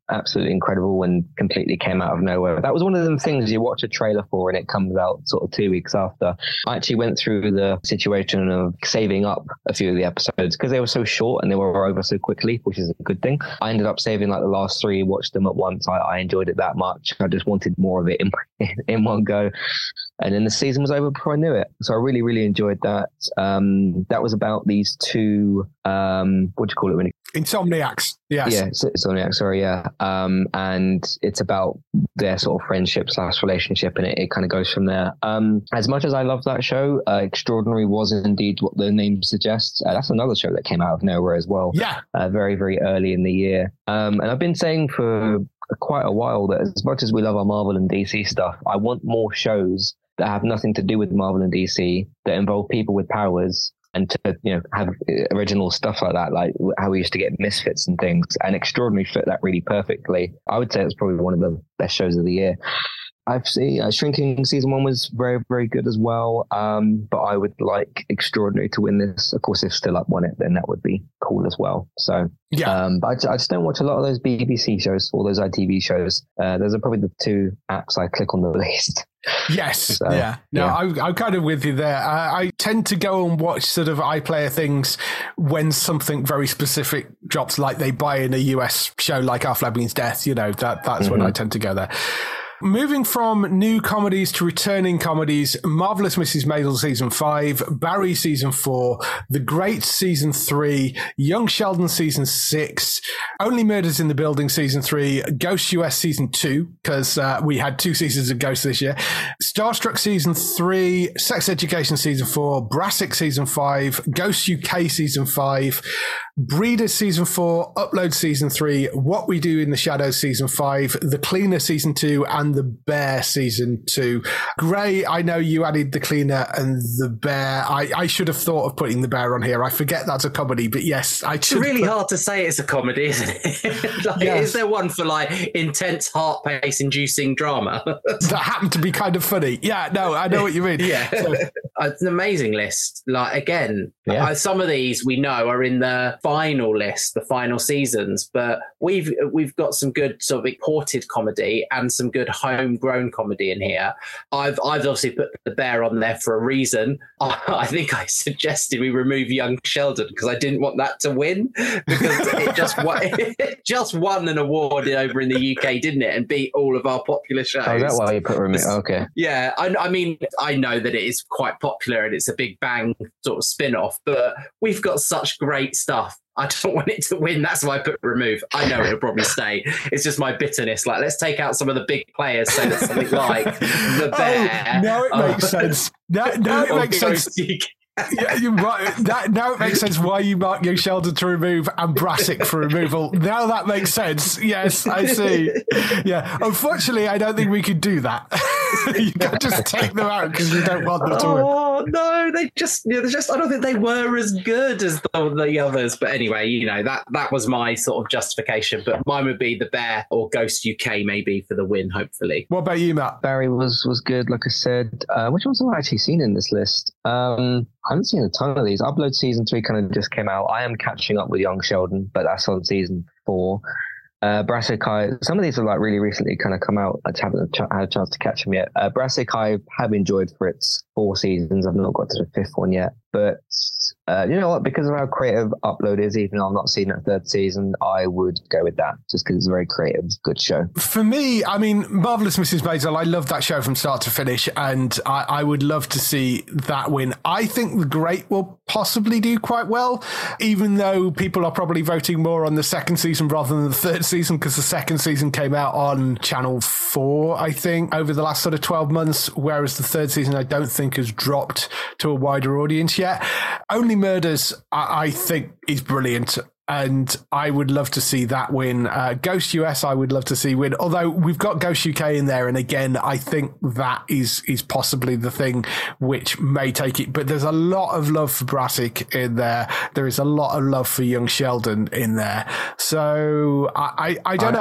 D: absolutely incredible and completely came out of nowhere. That was one of them things you watch a trailer for and it comes out sort of two weeks after. I actually went through the situation of saving up a few of the episodes because they were so short and they were over so quickly, which is a good thing. I ended up saving like the last three, watched them at once. I, I enjoyed it that much. I just wanted more of it in, in one go. And then the season was over before I knew it. So I really, really enjoyed that. Um, that was about these two, um, what do you call it when it
C: Insomniacs, yes.
D: Yeah, Insomniacs, sorry, yeah. Um, and it's about their sort of friendship slash relationship, and it, it kind of goes from there. Um, as much as I love that show, uh, Extraordinary was indeed what the name suggests. Uh, that's another show that came out of nowhere as well.
C: Yeah.
D: Uh, very, very early in the year. Um, and I've been saying for quite a while that as much as we love our Marvel and D C stuff, I want more shows that have nothing to do with Marvel and D C, that involve people with powers, and to, you know, have original stuff like that, like how we used to get Misfits and things, and Extraordinary fit that really perfectly. I would say it's probably one of the best shows of the year. I've seen uh, Shrinking season one was very, very good as well. Um, but I would like Extraordinary to win this. Of course, if Still Up won it, then that would be cool as well. So,
C: yeah.
D: Um, but I just, I just don't watch a lot of those B B C shows or those I T V shows. Uh, those are probably the two apps I click on the list.
C: Yes.
D: So,
C: yeah. No,
D: yeah.
C: I'm, I'm kind of with you there. I, I tend to go and watch sort of iPlayer things when something very specific drops, like they buy in a U S show like Our Flag Means Death. You know, that that's mm-hmm. when I tend to go there. Moving from new comedies to returning comedies, Marvelous Missus Maisel season five, Barry season four, The Great season three, Young Sheldon season six, Only Murders in the Building season three, Ghost U S season two, because uh, we had two seasons of Ghost this year, Starstruck season three, Sex Education season four, Brassic season five, Ghost U K season five, Breeders season four, Upload season three, What We Do in the Shadows season five, The Cleaner season two, and The Bear season two. Gray, I know you added The Cleaner and The Bear. I, I should have thought of putting The Bear on here. I forget that's a comedy, but yes, I
F: It's
C: should
F: really
C: put...
F: hard to say it's a comedy, isn't it? Like,
C: Yes.
F: Is there one for like intense, heart-pace inducing drama?
C: that happened to be kind of funny. Yeah, no, I know what you mean.
F: Yeah.
C: So,
F: It's an amazing list. Like, again,
D: Yeah.
F: uh, some of these we know are in the final list, the final seasons, but we've we've got some good sort of imported comedy and some good homegrown comedy in here. I've I've obviously put The Bear on there for a reason. I, I think I suggested we remove Young Sheldon because I didn't want that to win, because it just won, it just won an award over in the U K, didn't it, and beat all of our popular shows.
D: Oh, is that why you put Remi- Okay.
F: Yeah, I, I mean, I know that it is quite popular and it's a Big Bang sort of spin-off, but we've got such great stuff. I don't want it to win. That's why I put remove. I know it'll probably stay. It's just my bitterness. Like, let's take out some of the big players so that something like The Bear.
C: Oh, now it makes
F: uh,
C: sense. Now, now it
F: or
C: makes
F: Ghost
C: sense.
F: U K.
C: Yeah, you're right. That, now it makes sense why you mark Young Sheldon to remove and Brassic for removal. Now that makes sense. Yes, I see. Yeah. Unfortunately, I don't think we could do that. You can't just take them out because you don't want them to win.
F: Oh no, they just, you know, they just. I don't think they were as good as the, the others. But anyway, you know, that that was my sort of justification. But mine would be The Bear or Ghost U K maybe for the win. Hopefully.
C: What about you, Matt?
D: Barry was was good, like I said. Uh, which ones have I actually seen in this list? Um, I haven't seen a ton of these. Upload season three kind of just came out. I am catching up with Young Sheldon, but that's on season four. Uh, Brassic, I, some of these have like really recently kind of come out. I haven't had a chance to catch them yet. Uh, Brassic, I have enjoyed for its four seasons. I've not got to the fifth one yet, but uh, you know what? Because of how creative Upload is, even though I'm not seeing that third season, I would go with that just because it's a very creative, good show.
C: For me, I mean, Marvelous Missus Maisel, I love that show from start to finish, and I, I would love to see that win. I think The Great will possibly do quite well, even though people are probably voting more on the second season rather than the third season, because the second season came out on Channel four, I think, over the last sort of twelve months, whereas the third season I don't think has dropped to a wider audience yet. Only Murders, I, I think, is brilliant. And I would love to see that win. Uh, Ghost U S, I would love to see win. Although we've got Ghost U K in there, and again, I think that is is possibly the thing which may take it. But there's a lot of love for Brassic in there. There is a lot of love for Young Sheldon in there. So I I, I don't I, know.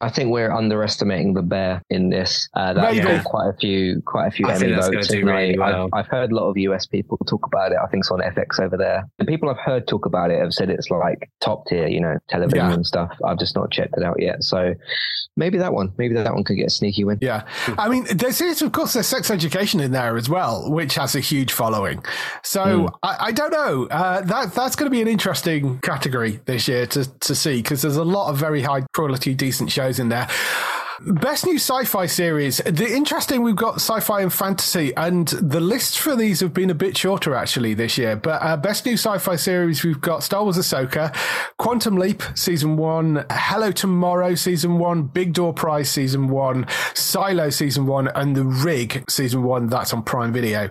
D: I think we're underestimating the bear in this. Uh, that
C: Maybe.
D: got quite a few, quite a few
F: I
D: Emmy
F: think that's
D: votes.
F: gonna do really well.
D: I've, I've heard a lot of U S people talk about it. I think it's on F X over there. The people I've heard talk about it have said it's like top tier, you know, television
C: Yeah.
D: and stuff. I've just not checked it out yet. So maybe that one, maybe that one could get a sneaky win.
C: Yeah. I mean, there's, of course, there's sex education in there as well, which has a huge following. So
D: Mm.
C: I, I don't know. Uh, that That's going to be an interesting category this year to, to see, because there's a lot of very high quality, decent shows in there. Best new sci-fi series. The interesting, we've got sci-fi and fantasy, and the lists for these have been a bit shorter actually this year. But uh, best new sci-fi series, we've got Star Wars Ahsoka, Quantum Leap season one, Hello Tomorrow season one, Big Door Prize season one, Silo season one, and The Rig season one. That's on Prime Video.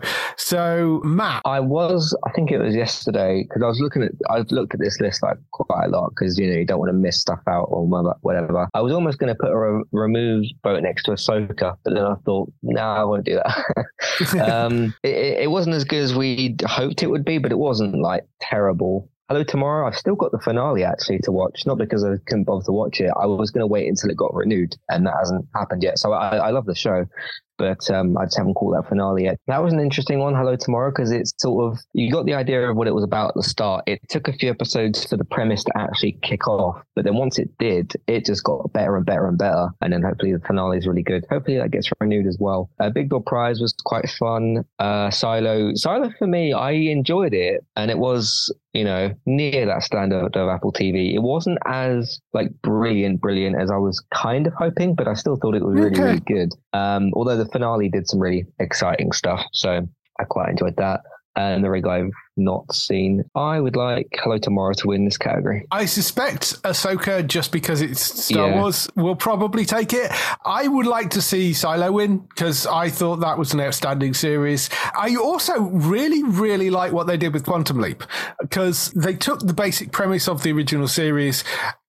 C: So Matt,
D: I was, I think it was yesterday, because I was looking at, I've looked at this list like quite a lot, because you know you don't want to miss stuff out or whatever. I was almost going to put a re- remove vote next to Ahsoka, but then I thought, no, nah, I won't do that. um, it, it wasn't as good as we hoped it would be, but it wasn't like terrible. Hello Tomorrow, I've still got the finale actually to watch, not because I couldn't bother to watch it. I was going to wait until it got renewed, and that hasn't happened yet. So I, I love the show, but um, I just haven't caught that finale yet. That was an interesting one, Hello Tomorrow, because it's sort of, you got the idea of what it was about at the start. It took a few episodes for the premise to actually kick off, but then once it did, it just got better and better and better, and then hopefully the finale is really good. Hopefully that gets renewed as well. Uh, Big Door Prize was quite fun. Uh, Silo, Silo for me, I enjoyed it, and it was, you know, near that standard of Apple T V. It wasn't as like brilliant, brilliant as I was kind of hoping, but I still thought it was really,
C: Okay.
D: really good. Um, although the finale did some really exciting stuff, so I quite enjoyed that. And the rig I've not seen. I would like Hello Tomorrow to win this category.
C: I suspect Ahsoka, just because it's Star
D: Yeah.
C: Wars, will probably take it. I would like to see Silo win, because I thought that was an outstanding series. I also really, really like what they did with Quantum Leap, because they took the basic premise of the original series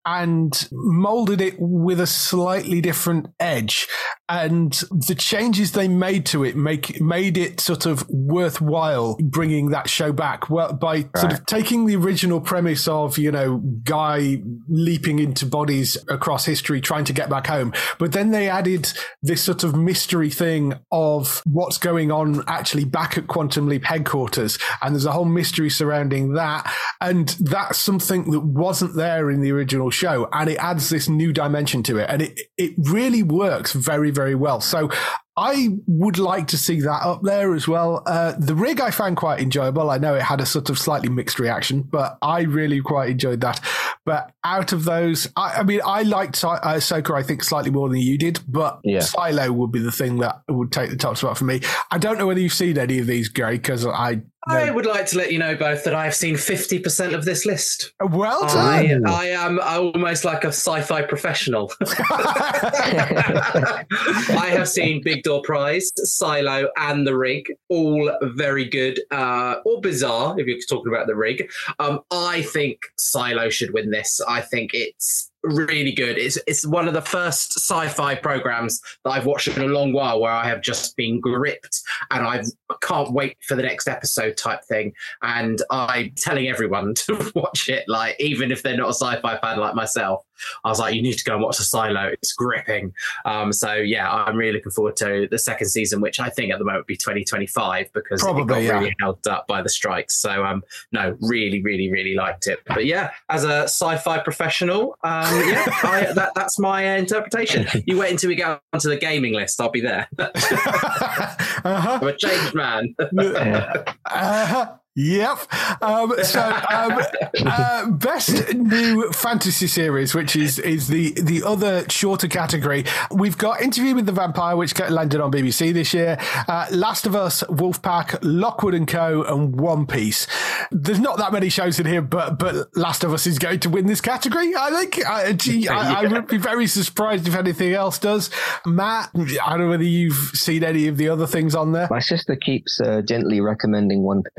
C: and molded it with a slightly different edge. And the changes they made to it make made it sort of worthwhile bringing that show back. Well, by sort of taking the original premise of, you know, guy leaping into bodies across history, trying to get back home. But then they added this sort of mystery thing of what's going on actually back at Quantum Leap headquarters. And there's a whole mystery surrounding that. And that's something that wasn't there in the original show, and it adds this new dimension to it, and it it really works very, very well. So I would like to see that up there as well. Uh, the Rig I found quite enjoyable. I know it had a sort of slightly mixed reaction, but I really quite enjoyed that. But out of those, I, I mean, I liked Si- uh, Ahsoka, I think, slightly more than you did, but
D: Yeah.
C: Silo would be the thing that would take the top spot for me. I don't know whether you've seen any of these, Gary, because I...
F: I would like to let you know both that I have seen fifty percent of this list.
C: Well
F: I,
C: done.
F: I am almost like a sci-fi professional. I have seen Big Door Prize, Silo, and The Rig, all very good, uh, or bizarre, if you're talking about The Rig. Um, I think Silo should win this. I think it's really good. It's it's one of the first sci-fi programs that I've watched in a long while where I have just been gripped, and I've, I can't wait for the next episode type thing. And I'm telling everyone to watch it, like even if they're not a sci-fi fan like myself. I was like, you need to go and watch the Silo. It's gripping. Um, so yeah, I'm really looking forward to the second season, which I think at the moment would be twenty twenty-five because
C: Probably,
F: it got
C: yeah.
F: really held up by the strikes. So um, no, really, really, really liked it. But yeah, as a sci-fi professional, um, yeah, I, that, that's my uh, interpretation. You wait until we get onto the gaming list. I'll be there.
C: uh-huh.
F: I'm a changed man.
C: Uh-huh. Yep. Um, so, um, uh, best new fantasy series, which is is the the other shorter category. We've got Interview with the Vampire, which landed on B B C this year. Uh, Last of Us, Wolfpack, Lockwood and Co, and One Piece. There's not that many shows in here, but but Last of Us is going to win this category. I think. I, gee, I, I would be very surprised if anything else does. Matt, I don't know whether you've seen any of the other things on there.
D: My sister keeps uh, gently recommending One Piece to me.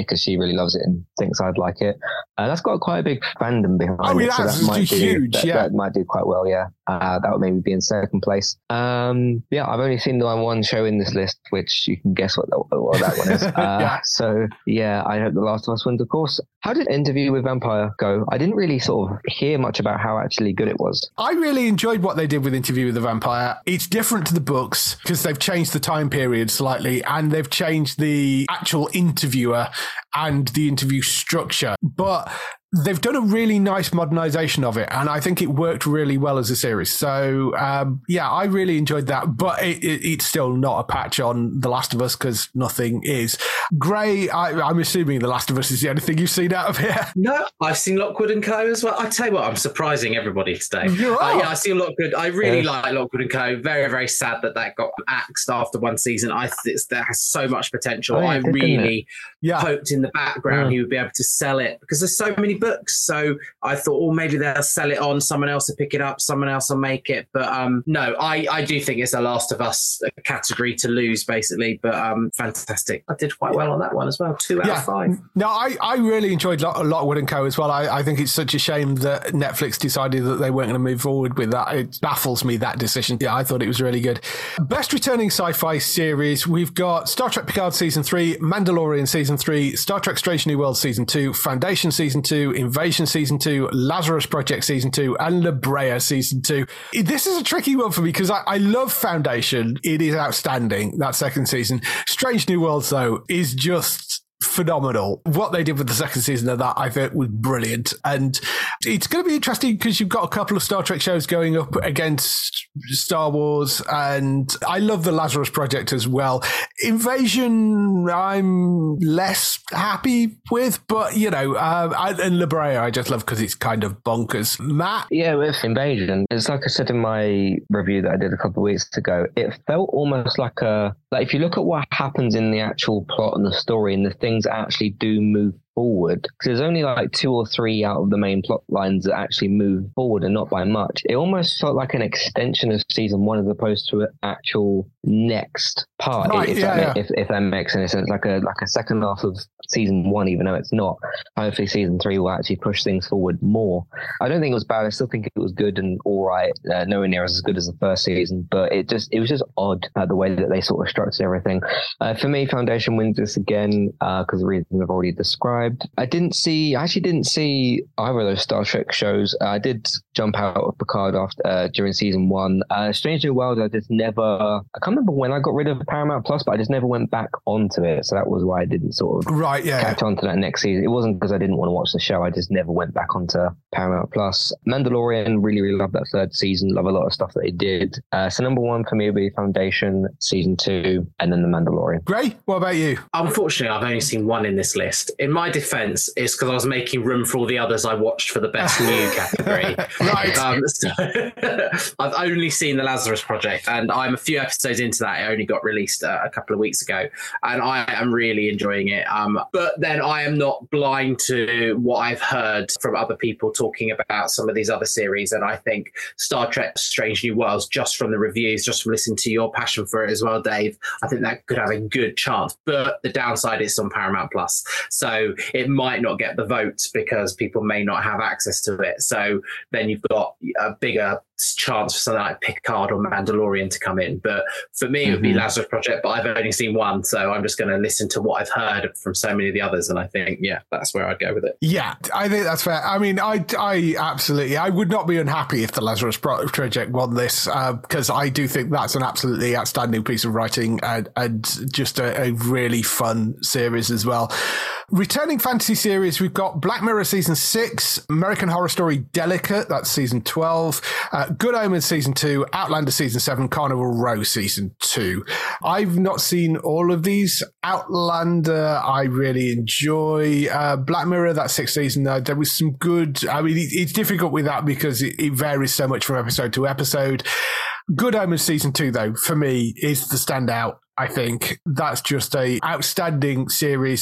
D: because she really loves it and thinks I'd like it. And uh, that's got quite a big fandom behind
C: oh,
D: it.
C: Yeah,
D: so that might
C: huge,
D: do, that,
C: yeah.
D: that might do quite well, yeah. Uh, that would maybe be in second place. Um, yeah, I've only seen the one show in this list, which you can guess what, the, what that one is. Uh, yeah. So, yeah, I hope The Last of Us wins, of course. How did Interview with Vampire go? I didn't really sort of hear much about how actually good it was.
C: I really enjoyed what they did with Interview with the Vampire. It's different to the books because they've changed the time period slightly and they've changed the actual interviewer and the interview structure. But they've done a really nice modernization of it, and I think it worked really well as a series. So, um, yeah, I really enjoyed that, but it, it, it's still not a patch on The Last of Us because nothing is. Gray, I, I'm assuming The Last of Us is the only thing you've seen out of here.
F: No, I've seen Lockwood and Co as well. I tell you what, I'm surprising everybody today.
C: You
F: Uh,
C: are.
F: yeah, I see Lockwood. I really
D: Yeah.
F: like Lockwood and Co. Very, very sad that that got axed after one season. I think that has so much potential.
D: Oh, yeah,
F: I
D: it did, didn't
F: really
C: Yeah.
F: hoped in the background
D: Yeah.
F: he would be able to sell it because there's so many books. So I thought, oh, maybe they'll sell it on, someone else will pick it up, someone else will make it. But um, no, I, I do think it's a Last of Us category to lose, basically. But um, fantastic. I did quite well on that one as well. Two out
C: Yeah.
F: of five.
C: No, I, I really enjoyed Lot- Lockwood and Co. as well. I, I think it's such a shame that Netflix decided that they weren't going to move forward with that. It baffles me, that decision. Yeah, I thought it was really good. Best returning sci-fi series, we've got Star Trek Picard Season three, Mandalorian Season three, Star Trek Strange New Worlds Season two, Foundation Season two, Invasion Season two, Lazarus Project Season two, and La Brea Season two. This is a tricky one for me because I, I love Foundation. It is outstanding, that second season. Strange New Worlds, though, is just phenomenal. What they did with the second season of that, I think, was brilliant. And it's going to be interesting because you've got a couple of Star Trek shows going up against Star Wars, and I love the Lazarus Project as well. Invasion, I'm less happy with, but, you know, uh, I, and La Brea, I just love because it's kind of bonkers. Matt?
D: Yeah, with Invasion, it's like I said in my review that I did a couple of weeks ago, it felt almost like a, like if you look at what happens in the actual plot and the story and the things that actually do move forward, because there's only like two or three out of the main plot lines that actually move forward and not by much. It almost felt like an extension of season one as opposed to an actual next part,
C: Right,
D: if,
C: yeah,
D: that
C: yeah.
D: if, if that makes any sense. Like a like a second half of season one, even though it's not. Hopefully season three will actually push things forward more. I don't think it was bad. I still think it was good and all right. Uh, nowhere near as good as the first season, but it just it was just odd uh, the way that they sort of structured everything. Uh, for me, Foundation wins this again because uh, the reasons I've already described. I didn't see, I actually didn't see either of those Star Trek shows. Uh, I did jump out of Picard after uh, during season one. Uh, Strange New Worlds, I just never, I can't remember when I got rid of Paramount Plus, but I just never went back onto it. So that was why I didn't sort of
C: Right, yeah.
D: catch on to that next season. It wasn't because I didn't want to watch the show. I just never went back onto Paramount Plus. Mandalorian, really, really love that third season. Love a lot of stuff that they did. Uh, so number one for me would be Foundation, season two, and then The Mandalorian.
C: Gray, what about you?
F: Unfortunately, I've only seen one in this list. In my defense, it's because I was making room for all the others I watched for the best new category.
C: Right.
F: Um, so I've only seen The Lazarus Project, and I'm a few episodes into that. It only got released uh, a couple of weeks ago, and I am really enjoying it. Um, but then I am not blind to what I've heard from other people talking about some of these other series, and I think Star Trek Strange New Worlds, just from the reviews, just from listening to your passion for it as well, Dave, I think that could have a good chance. But the downside is on Paramount Plus, so it might not get the votes because people may not have access to it. So then you've got a bigger chance for something like Picard or Mandalorian to come in. But for me, it would be
D: Mm-hmm.
F: Lazarus Project, but I've only seen one, so I'm just going to listen to what I've heard from so many of the others, and I think, yeah, that's where I'd go with it.
C: Yeah, I think that's fair. I mean, I, I absolutely, I would not be unhappy if the Lazarus Project won this, because uh, I do think that's an absolutely outstanding piece of writing and, and just a, a really fun series as well. Returning fantasy series, we've got Black Mirror Season six, American Horror Story Delicate, that's Season twelve, uh, Good Omens Season two, Outlander Season seven, Carnival Row Season two. I've not seen all of these. Outlander, I really enjoy. Uh, Black Mirror, that sixth season, uh, there was some good, I mean, it, it's difficult with that because it, it varies so much from episode to episode. Good Omens Season two, though, for me, is the standout. I think that's just a outstanding series.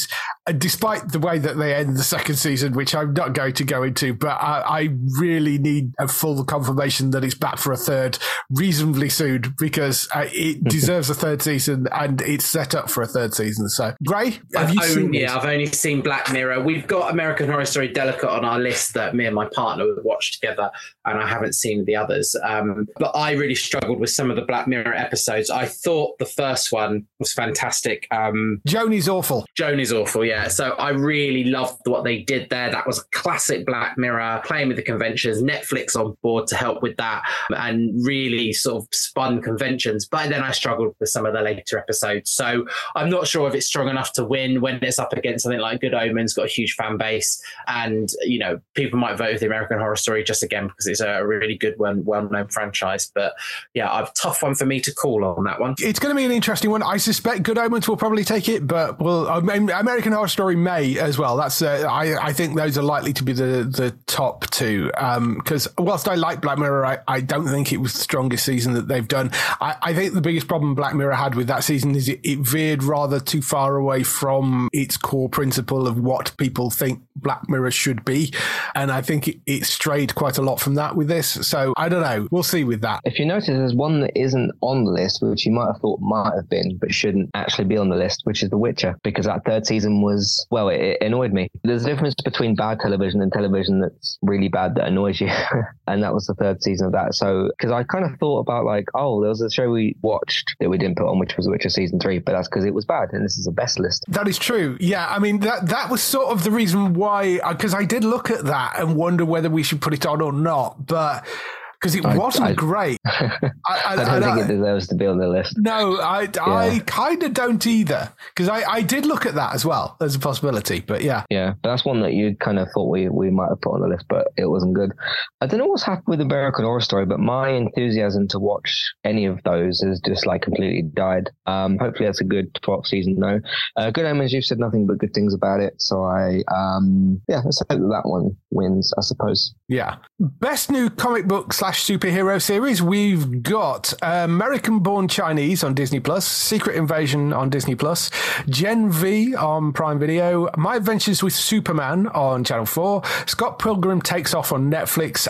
C: uh, despite the way that they end the second season, which I'm not going to go into, but I, I really need a full confirmation that it's back for a third reasonably soon, because uh, it deserves a third season and it's set up for a third season. So, Gray, have
F: I've
C: you
F: only,
C: seen
F: Yeah,
C: this?
F: I've only seen Black Mirror. We've got American Horror Story Delicate on our list that me and my partner would watch together, and I haven't seen the others. Um, but I really struggled with some of the Black Mirror episodes. I thought the first one was fantastic. Um,
C: Joni's awful.
F: Joan is awful, yeah. So I really loved what they did there. That was a classic Black Mirror, playing with the conventions, Netflix on board to help with that, and really sort of spun conventions. But then I struggled with some of the later episodes. So I'm not sure if it's strong enough to win when it's up against something like Good Omens, got a huge fan base. And, you know, people might vote for the American Horror Story just again because it's a really good one, well-known franchise. But yeah, a tough one for me to call on that one.
C: It's going to be an interesting one. I suspect Good Omens will probably take it, but well, I mean, American Horror Story may as well. That's uh, I, I think those are likely to be the, the top two. Because um, whilst I like Black Mirror, I, I don't think it was the strongest season that they've done. I, I think the biggest problem Black Mirror had with that season is it, it veered rather too far away from its core principle of what people think Black Mirror should be. And I think it, it strayed quite a lot from that with this. So I don't know. We'll see with that.
D: If you notice, there's one that isn't on the list, which you might have thought might have been, but shouldn't actually be on the list, which is The Witcher, because that third season was, well, it, it annoyed me. There's a difference between bad television and television that's really bad that annoys you. And that was the third season of that. So, because I kind of thought about like, oh, there was a show we watched that we didn't put on, which was The Witcher season three, but that's because it was bad. And this is the best list.
C: That is true. Yeah. I mean, that, that was sort of the reason why, because I did look at that and wonder whether we should put it on or not, but because it wasn't
D: I,
C: great. I, I,
D: I don't
C: I,
D: think I, it deserves to be on the list.
C: No, I,
D: yeah.
C: I kind of don't either, because I, I did look at that as well as a possibility, but yeah.
D: Yeah, but that's one that you kind of thought we, we might have put on the list, but it wasn't good. I don't know what's happened with American Horror Story, but my enthusiasm to watch any of those has just like completely died. Um, hopefully that's a good twelfth season though. Uh, Good Omens, you've said nothing but good things about it, so I, um, yeah, let's hope that that one wins, I suppose.
C: Yeah. Best new comic book slash superhero series, we've got American Born Chinese on Disney Plus, Secret Invasion on Disney Plus, Gen V on Prime Video, My Adventures with Superman on Channel four, Scott Pilgrim Takes Off on Netflix,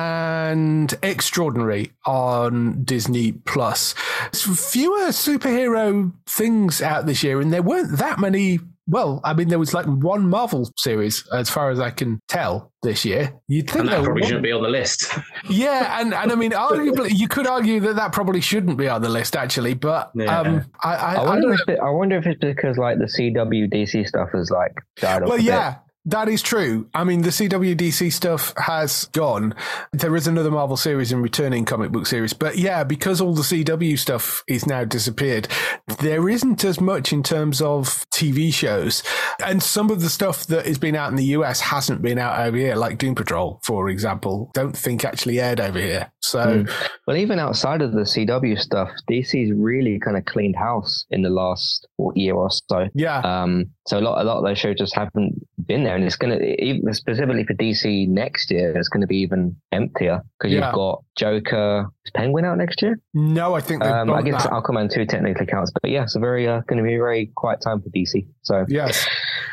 C: and Extraordinary on Disney Plus. Fewer superhero things out this year, and there weren't that many. Well, I mean, there was like one Marvel series, as far as I can tell, this year. You'd think
F: and that
C: there
F: probably
C: would.
F: shouldn't be on the list.
C: Yeah, and, and I mean, arguably, you could argue that that probably shouldn't be on the list, actually. But
F: Yeah.
C: um, I, I,
D: I
C: I
D: wonder,
C: don't
D: if it, I wonder if it's because like the C W D C stuff has like died off
C: Well,
D: a
C: yeah.
D: bit.
C: That is true. I mean, the C W D C stuff has gone. There is another Marvel series and returning comic book series. But yeah, because all the C W stuff is now disappeared, there isn't as much in terms of T V shows. And some of the stuff that has been out in the U S hasn't been out over here, like Doom Patrol, for example. Don't think actually aired over here. So,
D: Mm. Well, even outside of the C W stuff, D C's really kind of cleaned house in the last what, year or so.
C: yeah.
D: Um, so a lot, a lot of those shows just haven't been there, and it's going to, even specifically for D C next year, it's going to be even emptier because
C: Yeah.
D: you've got Joker. Is Penguin out next year?
C: No, I think they've
D: Um, I
C: got
D: guess
C: that.
D: Aquaman two technically counts, but yeah, it's a very uh, going to be a very quiet time for D C. So
C: Yes.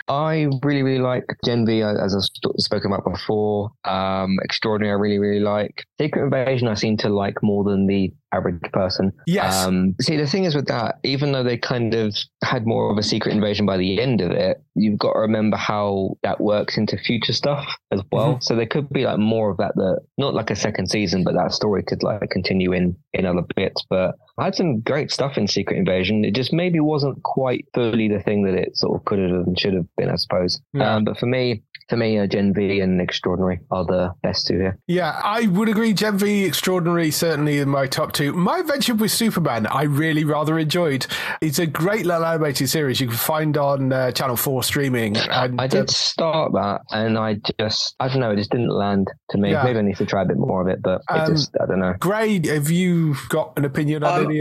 D: I really, really like Gen V, as I've st- spoken about before. Um, Extraordinary, I really, really like. Secret Invasion, I seem to like more than the average person.
C: Yes.
D: Um, see, the thing is with that, even though they kind of had more of a Secret Invasion by the end of it, you've got to remember how that works into future stuff as well.
C: Mm-hmm.
D: So there could be like more of that, that not like a second season, but that story could like continue in, in other bits. But I had some great stuff in Secret Invasion. It just maybe wasn't quite fully the thing that it sort of could have and should have been, I suppose.
C: Yeah.
D: Um, but for me, for me, uh, Gen V and Extraordinary are the best two here.
C: Yeah, I would agree. Gen V, Extraordinary, certainly in my top two. My Adventure with Superman, I really rather enjoyed. It's a great little animated series you can find on uh, Channel four streaming. And,
D: I did
C: uh,
D: start that, and I just, I don't know, it just didn't land to me.
C: Yeah.
D: Maybe I need to try a bit more of it, but it
C: Um,
D: just, I don't know.
C: Gray, have you got an opinion on
F: Um,
C: any of this?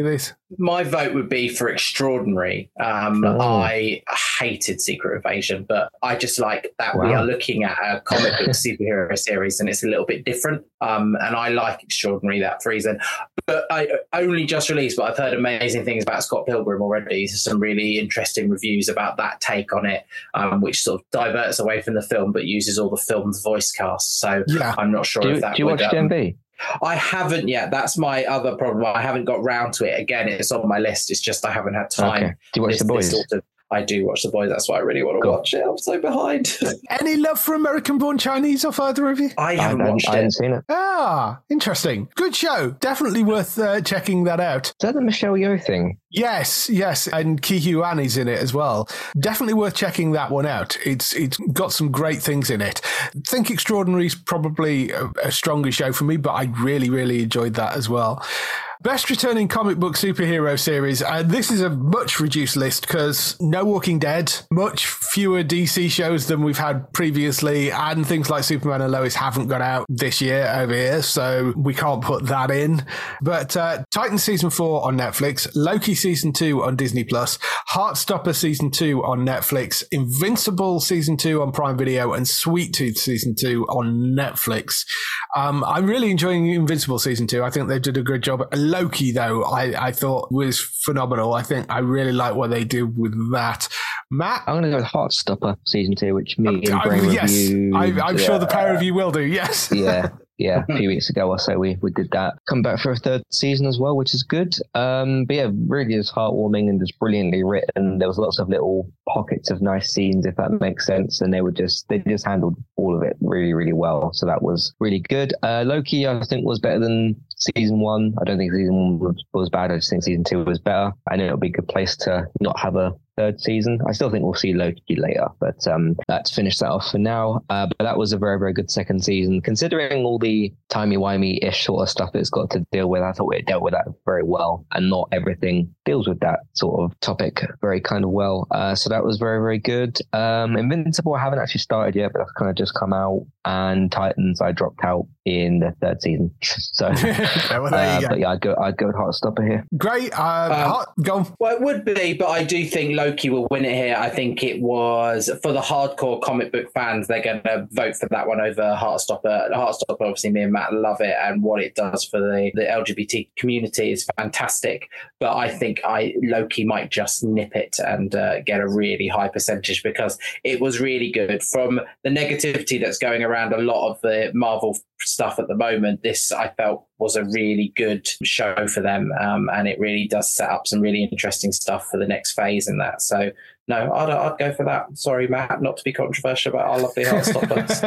F: My vote would be for Extraordinary. Um,
D: Oh.
F: I hated Secret Invasion, but I just like that we
D: Wow.
F: are looking at a comic book superhero series and it's a little bit different. Um, and I like Extraordinary that for reason. But I only just released, but I've heard amazing things about Scott Pilgrim already. Some really interesting reviews about that take on it, um, which sort of diverts away from the film but uses all the film's voice cast. So
C: Yeah.
F: I'm not sure
D: Do
F: if
D: you,
F: that
D: do you
F: would,
D: watch
F: um,
D: Gen V?
F: I haven't yet. That's my other problem. I haven't got round to it. Again, it's on my list. It's just I haven't had time.
D: Okay. Do you watch
F: This-
D: The Boys?
F: this sort of- I do watch The Boys. That's why I really want to
D: Cool.
F: watch it. I'm so behind.
C: Any love for American-born Chinese off either of you?
F: I
D: I
F: haven't
D: haven't,
F: watched
D: I haven't
F: it.
D: seen it.
C: Ah, interesting. Good show. Definitely worth uh, checking that out.
D: Is that the Michelle Yeoh thing?
C: Yes, yes, and Ki Hu An is in it as well. Definitely worth checking that one out. It's it's got some great things in it. I think Extraordinary is probably a, a stronger show for me, but I really, really enjoyed that as well. Best returning comic book superhero series. And this is a much reduced list because no Walking Dead, much fewer D C shows than we've had previously, and things like Superman and Lois haven't got out this year over here, so we can't put that in. But uh, Titan Season four on Netflix, Loki Season two on Disney Plus, Heartstopper Season two on Netflix, Invincible Season two on Prime Video, and Sweet Tooth Season two on Netflix. Um, I'm really enjoying Invincible Season two. I think they did a good job. Loki, though, I, I thought was phenomenal. I think I really like what they did with that. Matt?
D: I'm going to go with Heartstopper Season two, which me and
C: I-
D: Brain
C: yes,
D: reviewed.
C: I, I'm sure the
D: uh,
C: pair of you will do, yes.
D: yeah, yeah, a few weeks ago or so we, we did that. Come back for a third season as well, which is good. Um, but yeah, really is heartwarming and just brilliantly written. There was lots of little pockets of nice scenes, if that makes sense. And they were just, they just handled all of it really, really well. So that was really good. Uh, Loki, I think, was better than season one. I don't think season one was, was bad. I just think season two was better. I know it'll be a good place to not have a third season. I still think we'll see Loki later, but um, let's finish that off for now. Uh, but that was a very, very good second season. Considering all the timey-wimey-ish sort of stuff it's got to deal with, I thought it dealt with that very well, and not everything deals with that sort of topic very kind of well. Uh, so that was very, very good. Um, Invincible, I haven't actually started yet, but that's kind of just come out. And Titans, I dropped out in the third season. So,
C: Okay, well, there
D: uh,
C: you go.
D: but yeah, I'd go, I'd go with Heartstopper here.
C: Great. Uh,
F: Um,
C: hot, go on.
F: Well, it would be, but I do think Loki will win it here. I think it was for the hardcore comic book fans. They're going to vote for that one over Heartstopper. Heartstopper, obviously, me and Matt love it, and what it does for the, the L G B T community is fantastic. But I think I Loki might just nip it and uh, get a really high percentage because it was really good. From the negativity that's going around a lot of the Marvel stuff at the moment, this I felt was a really good show for them, um, and it really does set up some really interesting stuff for the next phase in that. So no, I'd, I'd go for that. Sorry, Matt, not to be controversial, but I love the Heartstoppers.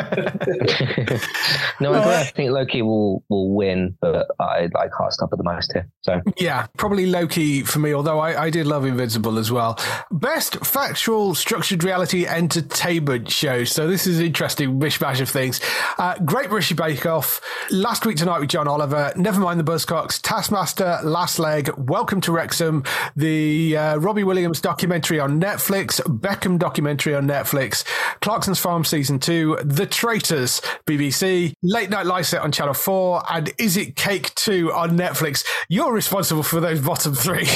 D: No, I agree. I think Loki will, will win, but I like Heartstopper the most here. So
C: Yeah, probably Loki for me, although I, I did love Invincible as well. Best factual structured reality entertainment show. So this is an interesting mishmash of things. Uh, Great British Bake Off, Last Week Tonight with John Oliver, Nevermind the Buzzcocks, Taskmaster, Last Leg, Welcome to Wrexham, the uh, Robbie Williams documentary on Netflix, Beckham documentary on Netflix, Clarkson's Farm Season two, The Traitors, B B C, Late Night Lycett on Channel four, and Is It Cake two on Netflix. You're responsible for those bottom three.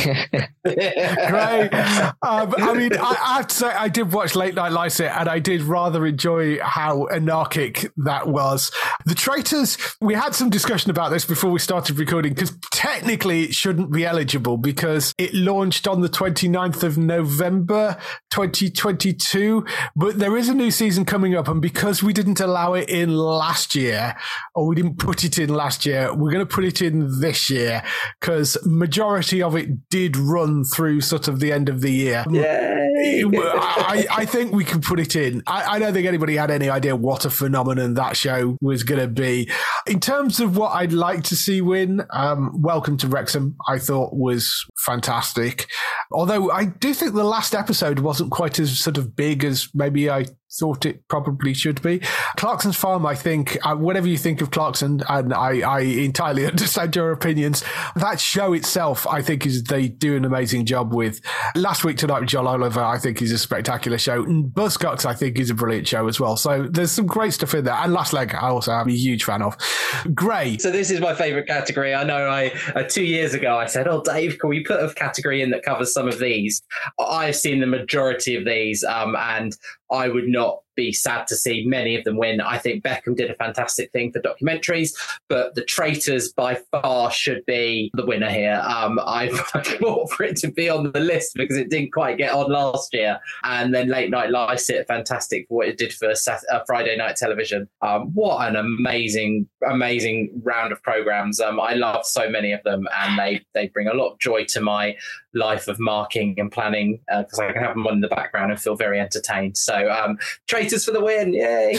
C: Great. Um, I mean, I, I have to say, I did watch Late Night Lycett, and I did rather enjoy how anarchic that was. The Traitors, we had some discussion about this before we started recording, because technically it shouldn't be eligible because it launched on the twenty-ninth of November, twenty twenty-two, but there is a new season coming up, and because we didn't allow it in last year, or we didn't put it in last year, we're going to put it in this year, because majority of it did run through sort of the end of the year.
F: Yay!
C: I, I think we can put it in. I, I don't think anybody had any idea what a phenomenon that show was going to be. In terms of what I'd like to see win, um, Welcome to Wrexham, I thought was fantastic. Although I do think the last episode wasn't quite as sort of big as maybe I thought it probably should be. Clarkson's Farm, I think, uh, whatever you think of Clarkson, and I, I entirely understand your opinions, that show itself, I think, is they do an amazing job with. Last Week Tonight with John Oliver, I think, is a spectacular show. And Buzzcocks, I think, is a brilliant show as well. So there's some great stuff in there. And Last Leg, I also am a huge fan of. Gray.
F: So this is my favourite category. I know I uh, two years ago I said, oh, Dave, can we put a category in that covers some of these? I've seen the majority of these, um, and I would not be sad to see many of them win. I think Beckham did a fantastic thing for documentaries, but The Traitors by far should be the winner here. Um, I fought for it to be on the list because it didn't quite get on last year. And then Late Night Live Sit, fantastic for what it did for Saturday, uh, Friday night television. Um, what an amazing, amazing round of programs. Um, I love so many of them, and they, they bring a lot of joy to my life of marking and planning because uh, I can have them on in the background and feel very entertained. So um, Traitors for the win, yay.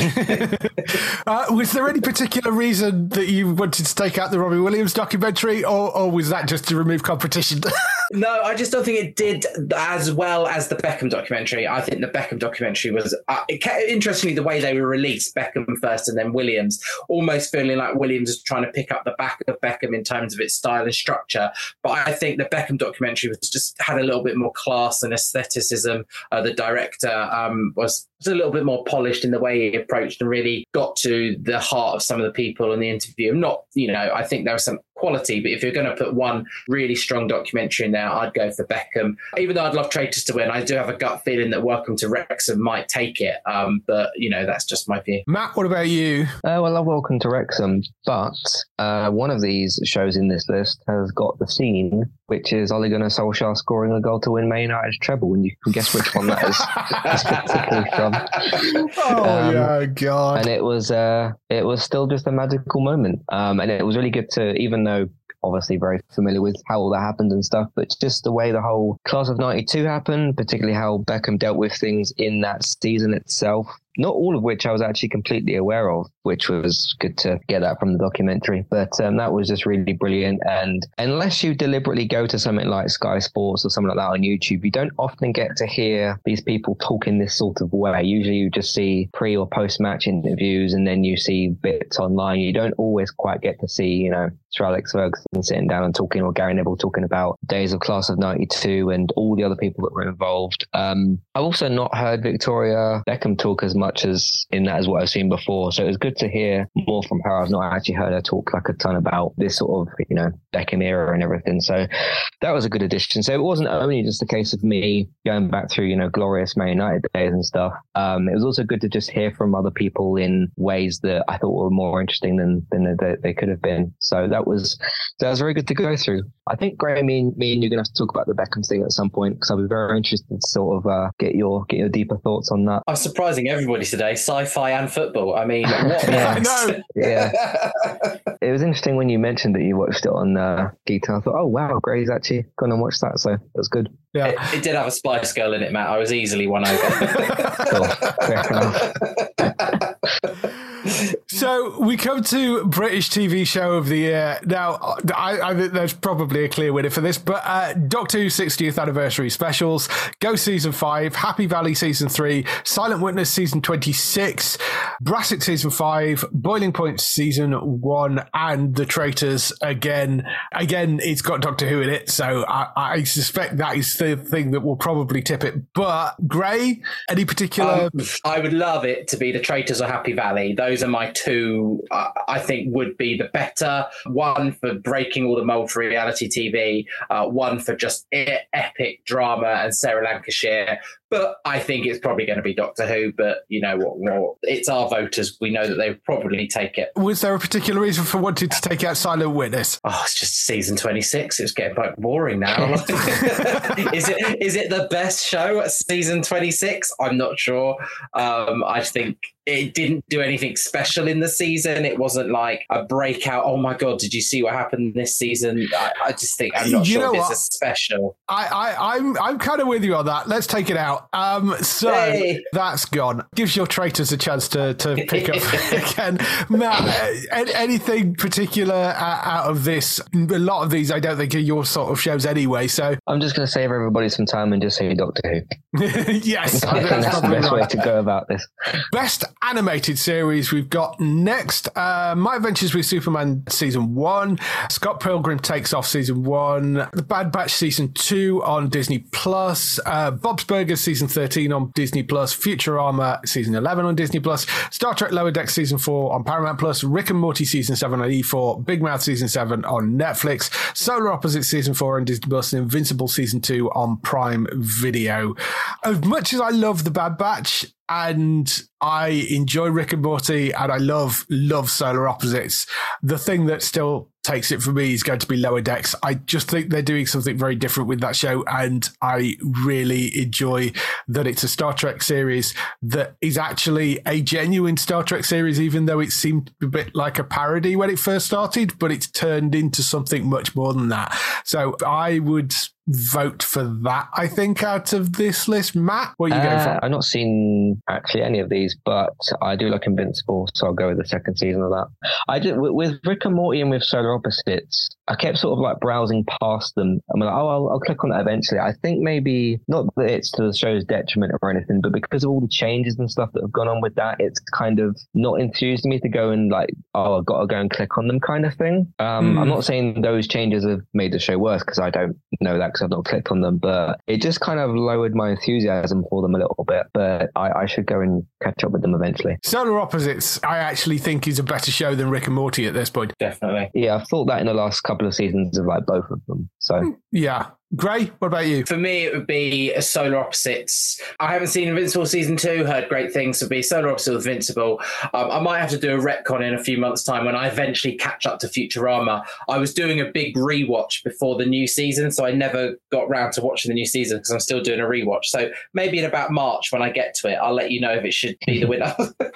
C: uh, was there any particular reason that you wanted to take out the Robbie Williams documentary, or, or was that just to remove competition?
F: No, I just don't think it did as well as the Beckham documentary. I think the Beckham documentary was, uh, it, interestingly, the way they were released, Beckham first and then Williams, almost feeling like Williams was trying to pick up the back of Beckham in terms of its style and structure. But I think the Beckham documentary was just had a little bit more class and aestheticism. Uh, the director um, was, was a little bit more polished in the way he approached and really got to the heart of some of the people in the interview. Not, you know, I think there was some quality, but if you're going to put one really strong documentary in there, I'd go for Beckham. Even though I'd love Traitors to win, I do have a gut feeling that Welcome to Wrexham might take it. Um, but, you know, that's just my view.
C: Matt, what about you?
D: Uh, well, I love Welcome to Wrexham, but uh, one of these shows in this list has got the scene, which is Ole Gunnar Solskjaer scoring a goal to win Man United's treble, and you can guess which one that is that's particularly from.
C: Oh,
D: um,
C: yeah, God.
D: And it was, uh, it was still just a magical moment. Um, and it was really good to, even though obviously very familiar with how all that happened and stuff, but just the way the whole class of ninety-two happened, particularly how Beckham dealt with things in that season itself, not all of which I was actually completely aware of, which was good to get that from the documentary. But um, that was just really brilliant. And unless you deliberately go to something like Sky Sports or something like that on YouTube, you don't often get to hear these people talk in this sort of way. Usually you just see pre or post match interviews, and then you see bits online. You don't always quite get to see, you know, Sir Alex Ferguson sitting down and talking, or Gary Neville talking about days of class of ninety-two and all the other people that were involved. Um, I've also not heard Victoria Beckham talk as much as in that as what I've seen before. So it was good to hear more from her. I've not actually heard her talk like a ton about this sort of, you know, Beckham era and everything. So that was a good addition. So it wasn't only just a case of me going back through, you know, glorious Man United days and stuff. Um, it was also good to just hear from other people in ways that I thought were more interesting than, than they, they could have been. So that was, that was very good to go through. I think, Graham, me and, me and you're going to have to talk about the Beckham thing at some point, because I'll be very interested to sort of uh, get your get your deeper thoughts on that.
F: I'm surprising everybody today, sci-fi and football. I mean, what
C: yeah,
F: next?
D: Yeah. It was interesting when you mentioned that you watched it on uh, Guitar. I thought, oh, wow, Gray's actually gone and watched that, so that's good.
C: Yeah.
F: It, it did have a Spice Girl in it, Matt. I was easily won over.
D: Cool. Fair enough.
C: So we come to British T V show of the year. Now, I, I think there's probably a clear winner for this, but uh, Doctor Who sixtieth anniversary specials, Ghost season five, Happy Valley season three, Silent Witness season twenty-six, Brassic season five, Boiling Point season one, and The Traitors again. Again, it's got Doctor Who in it, so I, I suspect that is the thing that will probably tip it. But Gray, any particular?
F: Um, I would love it to be The Traitors or Happy Valley. Those are my two, uh, I think, would be the better. One for breaking all the mold for reality T V, uh, one for just e- epic drama and Sarah Lancashire. But I think it's probably going to be Doctor Who. But you know what? Well, it's our voters. We know that they would probably take it.
C: Was there a particular reason for wanting to take out Silent Witness?
F: Oh, it's just season twenty-six. It's getting quite boring now. is it is it the best show at season twenty-six? I'm not sure. Um, I think it didn't do anything special in the season. It wasn't like a breakout. Oh my God, did you see what happened this season? I, I just think I'm not
C: you
F: sure if
C: what?
F: it's a special.
C: I, I, I'm I'm kind of with you on that. Let's take it out. Um, so
F: Hey.
C: that's gone. Gives your Traitors a chance to, to pick up again. Matt, uh, anything particular uh, out of this? A lot of these I don't think are your sort of shows anyway. So
D: I'm just going to save everybody some time and just say Doctor Who.
C: Yes,
D: I think that's the best
C: right.
D: way to go about this.
C: Best animated series we've got next. Uh, My Adventures with Superman Season one. Scott Pilgrim Takes Off Season one. The Bad Batch Season two on Disney Plus. Uh, Bob's Burgers Season thirteen on Disney Plus. Futurama Season eleven on Disney Plus. Star Trek Lower Decks Season four on Paramount Plus. Rick and Morty Season seven on E four. Big Mouth Season seven on Netflix. Solar Opposites Season four on Disney Plus. And Invincible Season two on Prime Video. As much as I love The Bad Batch and I enjoy Rick and Morty and I love, love Solar Opposites, the thing that still takes it for me is going to be Lower Decks. I just think they're doing something very different with that show, and I really enjoy that it's a Star Trek series that is actually a genuine Star Trek series, even though it seemed a bit like a parody when it first started, but it's turned into something much more than that. So I would vote for that, I think, out of this list. Matt, what are you uh, going for?
D: I've not seen actually any of these, but I do like Invincible, so I'll go with the second season of that. I did with Rick and Morty and with Solar Opposites, I kept sort of like browsing past them. I'm like, oh, I'll, I'll click on that eventually. I think maybe not that it's to the show's detriment or anything, but because of all the changes and stuff that have gone on with that, it's kind of not enthused me to go and like, oh, I've got to go and click on them kind of thing. Um, mm. I'm not saying those changes have made the show worse, because I don't know that because I've not clicked on them, but it just kind of lowered my enthusiasm for them a little bit. But I, I should go and catch up with them eventually.
C: Solar Opposites, I actually think is a better show than Rick and Morty at this point.
F: Definitely.
D: Yeah, I've thought that in the last couple of seasons of like both of them. So
C: yeah. Gray, what about you?
F: For me, it would be Solar Opposites. I haven't seen Invincible Season two, heard great things. So it'd be Solar Opposites with Invincible. Um, I might have to do a retcon in a few months' time when I eventually catch up to Futurama. I was doing a big rewatch before the new season, so I never got round to watching the new season because I'm still doing a rewatch. So maybe in about March when I get to it, I'll let you know if it should be the winner.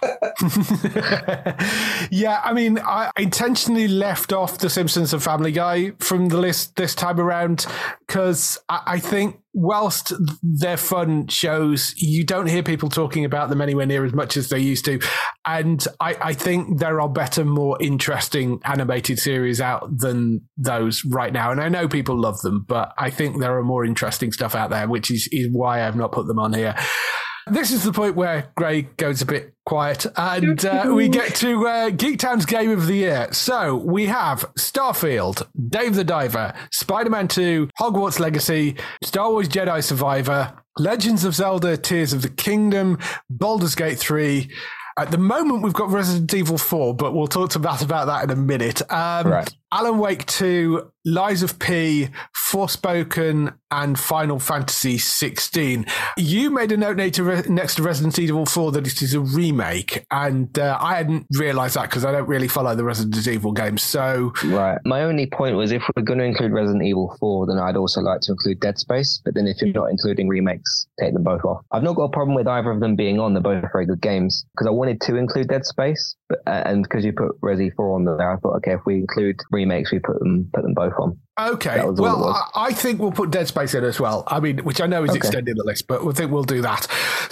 C: Yeah, I mean, I intentionally left off The Simpsons and Family Guy from the list this time around because I think whilst they're fun shows, you don't hear people talking about them anywhere near as much as they used to. And I, I think there are better, more interesting animated series out than those right now. And I know people love them, but I think there are more interesting stuff out there, which is, is why I've not put them on here. This is the point where Gray goes a bit quiet and uh, we get to uh, Geektown's Game of the Year. So we have Starfield, Dave the Diver, Spider-Man two, Hogwarts Legacy, Star Wars Jedi Survivor, Legends of Zelda Tears of the Kingdom, Baldur's Gate three. At the moment, we've got Resident Evil four, but we'll talk to Matt about that in a minute. Um, right. Alan Wake two, Lies of P, Forspoken, and Final Fantasy sixteen. You made a note next to, Re- next to Resident Evil four that it is a remake, and uh, I hadn't realised that because I don't really follow the Resident Evil games. So,
D: right. My only point was if we're going to include Resident Evil four, then I'd also like to include Dead Space. But then if you're not including remakes, take them both off. I've not got a problem with either of them being on. They're both very good games because I wanted to include Dead Space, but uh, and because you put Resi four on there, I thought, okay, if we include remakes, we put them put them both on.
C: Okay, well, I, I think we'll put Dead Space in as well. I mean, which I know is okay. Extending the list, but we think we'll do that.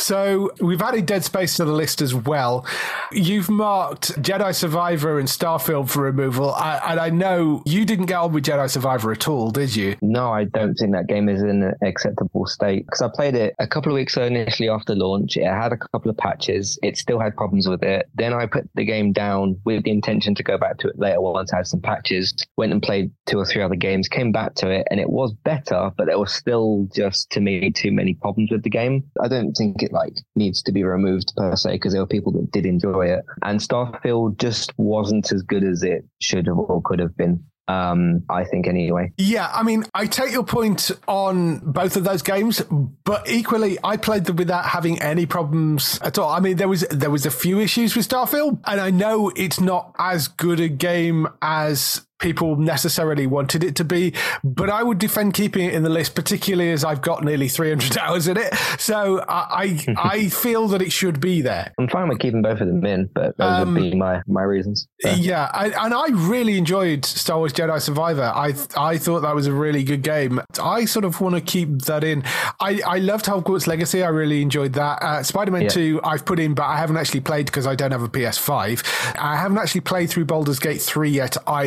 C: So we've added Dead Space to the list as well. You've marked Jedi Survivor and Starfield for removal, I, and I know you didn't get on with Jedi Survivor at all, did you?
D: No, I don't think that game is in an acceptable state because I played it a couple of weeks initially after launch. It had a couple of patches. It still had problems with it. Then I put the game down with the intention to go back to it later once I had some patches. Went and played two or three other games. Games came back to it and it was better, but there was still just to me too many problems with the game. I don't think it like needs to be removed per se because there were people that did enjoy it, and Starfield just wasn't as good as it should have or could have been. Um, I think anyway.
C: Yeah, I mean, I take your point on both of those games, but equally, I played them without having any problems at all. I mean, there was there was a few issues with Starfield, and I know it's not as good a game as people necessarily wanted it to be, but I would defend keeping it in the list, particularly as I've got nearly three hundred hours in it. So I I, I feel that it should be there.
D: I'm fine with keeping both of them in, but those um, would be my, my reasons. So.
C: Yeah, I, and I really enjoyed Star Wars Jedi Survivor. I I thought that was a really good game. I sort of want to keep that in. I, I loved Hogwarts Legacy. I really enjoyed that. Uh, Spider-Man yeah. two I've put in, but I haven't actually played because I don't have a P S five. I haven't actually played through Baldur's Gate three yet either,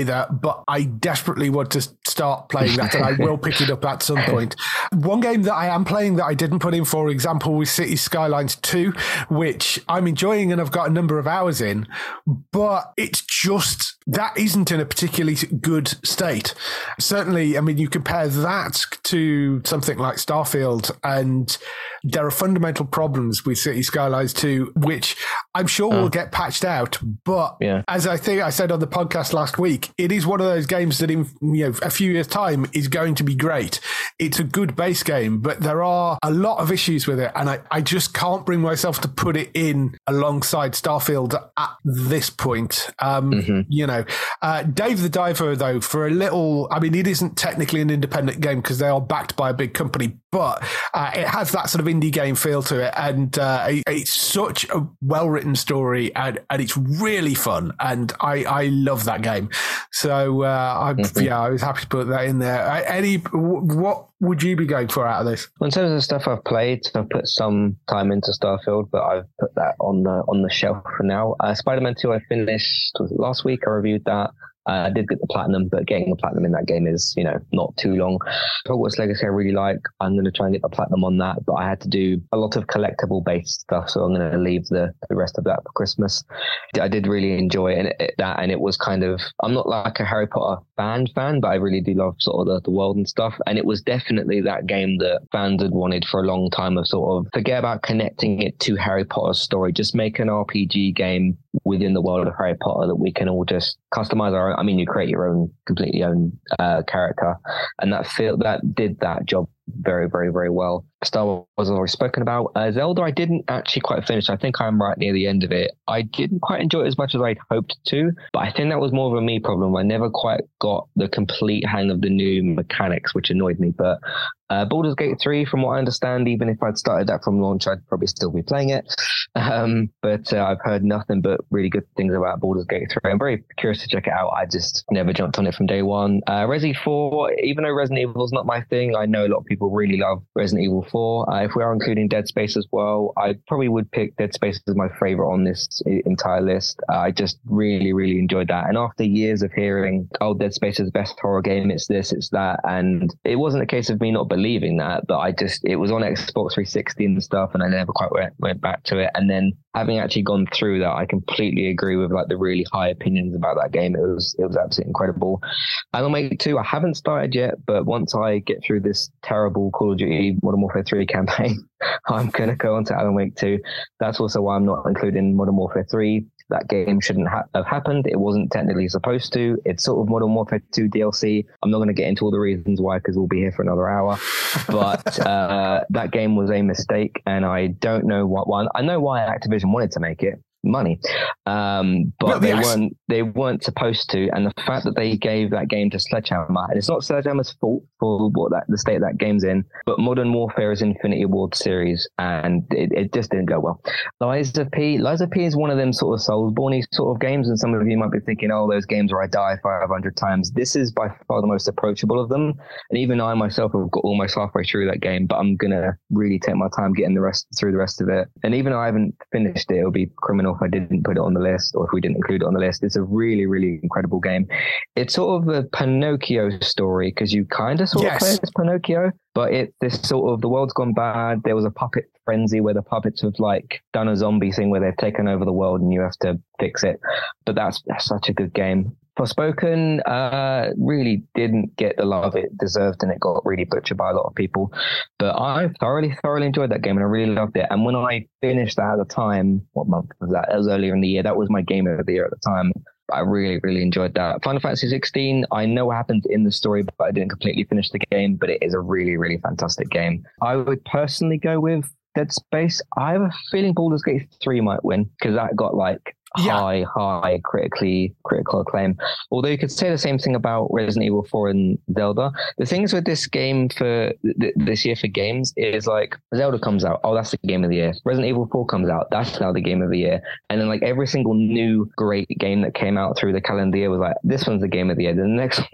C: but I desperately want to start playing that, and I will pick it up at some point. One game that I am playing that I didn't put in, for example, was City Skylines two, which I'm enjoying and I've got a number of hours in, but it's just, that isn't in a particularly good state. Certainly, I mean, you compare that to something like Starfield, and there are fundamental problems with City Skylines two, which I'm sure oh. will get patched out. But yeah. as I think I said on the podcast last week, it is one of those games that in you know a few years' time is going to be great. It's a good base game, but there are a lot of issues with it, and I, I just can't bring myself to put it in alongside Starfield at this point. Um, mm-hmm. You know, uh, Dave the Diver, though, for a little, I mean, it isn't technically an independent game because they are backed by a big company, but uh, it has that sort of indie game feel to it, and uh, it, it's such a well-written story, and, and it's really fun, and I, I love that game. So uh, I, mm-hmm. yeah, I was happy to put that in there. I, any, what would you be going for out of this?
D: In terms of stuff I've played, I've put some time into Starfield, but I've put that on the on the shelf for now. Uh, Spider-Man two I finished last week. I reviewed that. Uh, I did get the platinum, but getting the platinum in that game is, you know, not too long. Hogwarts Legacy I really like. I'm going to try and get the platinum on that, but I had to do a lot of collectible-based stuff, so I'm going to leave the, the rest of that for Christmas. I did really enjoy it, and it, that, and it was kind of, I'm not like a Harry Potter fan fan, but I really do love sort of the, the world and stuff, and it was definitely that game that fans had wanted for a long time, of sort of forget about connecting it to Harry Potter's story, just make an R P G game within the world of Harry Potter that we can all just customize our own. I mean, you create your own completely own uh, character, and that feel that did that job very, very, very well. Star Wars was already spoken about. Uh, Zelda, I didn't actually quite finish. I think I'm right near the end of it. I didn't quite enjoy it as much as I'd hoped to, but I think that was more of a me problem. I never quite got the complete hang of the new mechanics, which annoyed me. But uh, Baldur's Gate three, from what I understand, even if I'd started that from launch, I'd probably still be playing it. Um, but uh, I've heard nothing but really good things about Baldur's Gate three. I'm very curious to check it out. I just never jumped on it from day one. Uh, Resi four, even though Resident Evil's not my thing, I know a lot of people really love Resident Evil four. Uh, if we are including Dead Space as well, I probably would pick Dead Space as my favorite on this entire list. Uh, I just really, really enjoyed that. And after years of hearing, oh, Dead Space is the best horror game, it's this, it's that, and it wasn't a case of me not believing that, but I just, it was on Xbox three sixty and stuff, and I never quite went, went back to it. And then having actually gone through that, I completely agree with like the really high opinions about that game. It was it was absolutely incredible. Alan Wake two, I haven't started yet, but once I get through this terrible Call of Duty Modern Warfare three campaign, I'm going to go on to Alan Wake two. That's also why I'm not including Modern Warfare three. That game shouldn't ha- have happened. It wasn't technically supposed to. It's sort of Modern Warfare two D L C. I'm not going to get into all the reasons why, because we'll be here for another hour. But uh, that game was a mistake, and I don't know what one. I know why Activision wanted to make it. Money, um, but well, they yes. weren't they weren't supposed to, and the fact that they gave that game to Sledgehammer, and it's not Sledgehammer's fault for what that the state that game's in, but Modern Warfare is Infinity Ward series, and it, it just didn't go well. Lies of P, Lies of P is one of them sort of Soulsborne sort of games, and some of you might be thinking, oh, those games where I die five hundred times. This is by far the most approachable of them, and even I myself have got almost halfway through that game, but I'm gonna really take my time getting the rest through the rest of it. And even though I haven't finished it, it'll be criminal if I didn't put it on the list, or if we didn't include it on the list. It's a really, really incredible game. It's sort of a Pinocchio story, because you kind of sort yes. of play as Pinocchio, but it's this sort of, the world's gone bad. There was a puppet frenzy where the puppets have like done a zombie thing where they've taken over the world and you have to fix it. But that's, that's such a good game. Forspoken uh, really didn't get the love it deserved, and it got really butchered by a lot of people. But I thoroughly, thoroughly enjoyed that game, and I really loved it. And when I finished that at the time, what month was that? It was earlier in the year. That was my game of the year at the time. I really, really enjoyed that. Final Fantasy sixteen, I know what happened in the story, but I didn't completely finish the game. But it is a really, really fantastic game. I would personally go with Dead Space. I have a feeling Baldur's Gate three might win, because that got like Yeah. high, high critically critical acclaim. Although you could say the same thing about Resident Evil four and Zelda. The things with this game for th- this year for games is like Zelda comes out, oh, that's the game of the year. Resident Evil four comes out, that's now the game of the year. And then like every single new great game that came out through the calendar year was like, this one's the game of the year. The next one is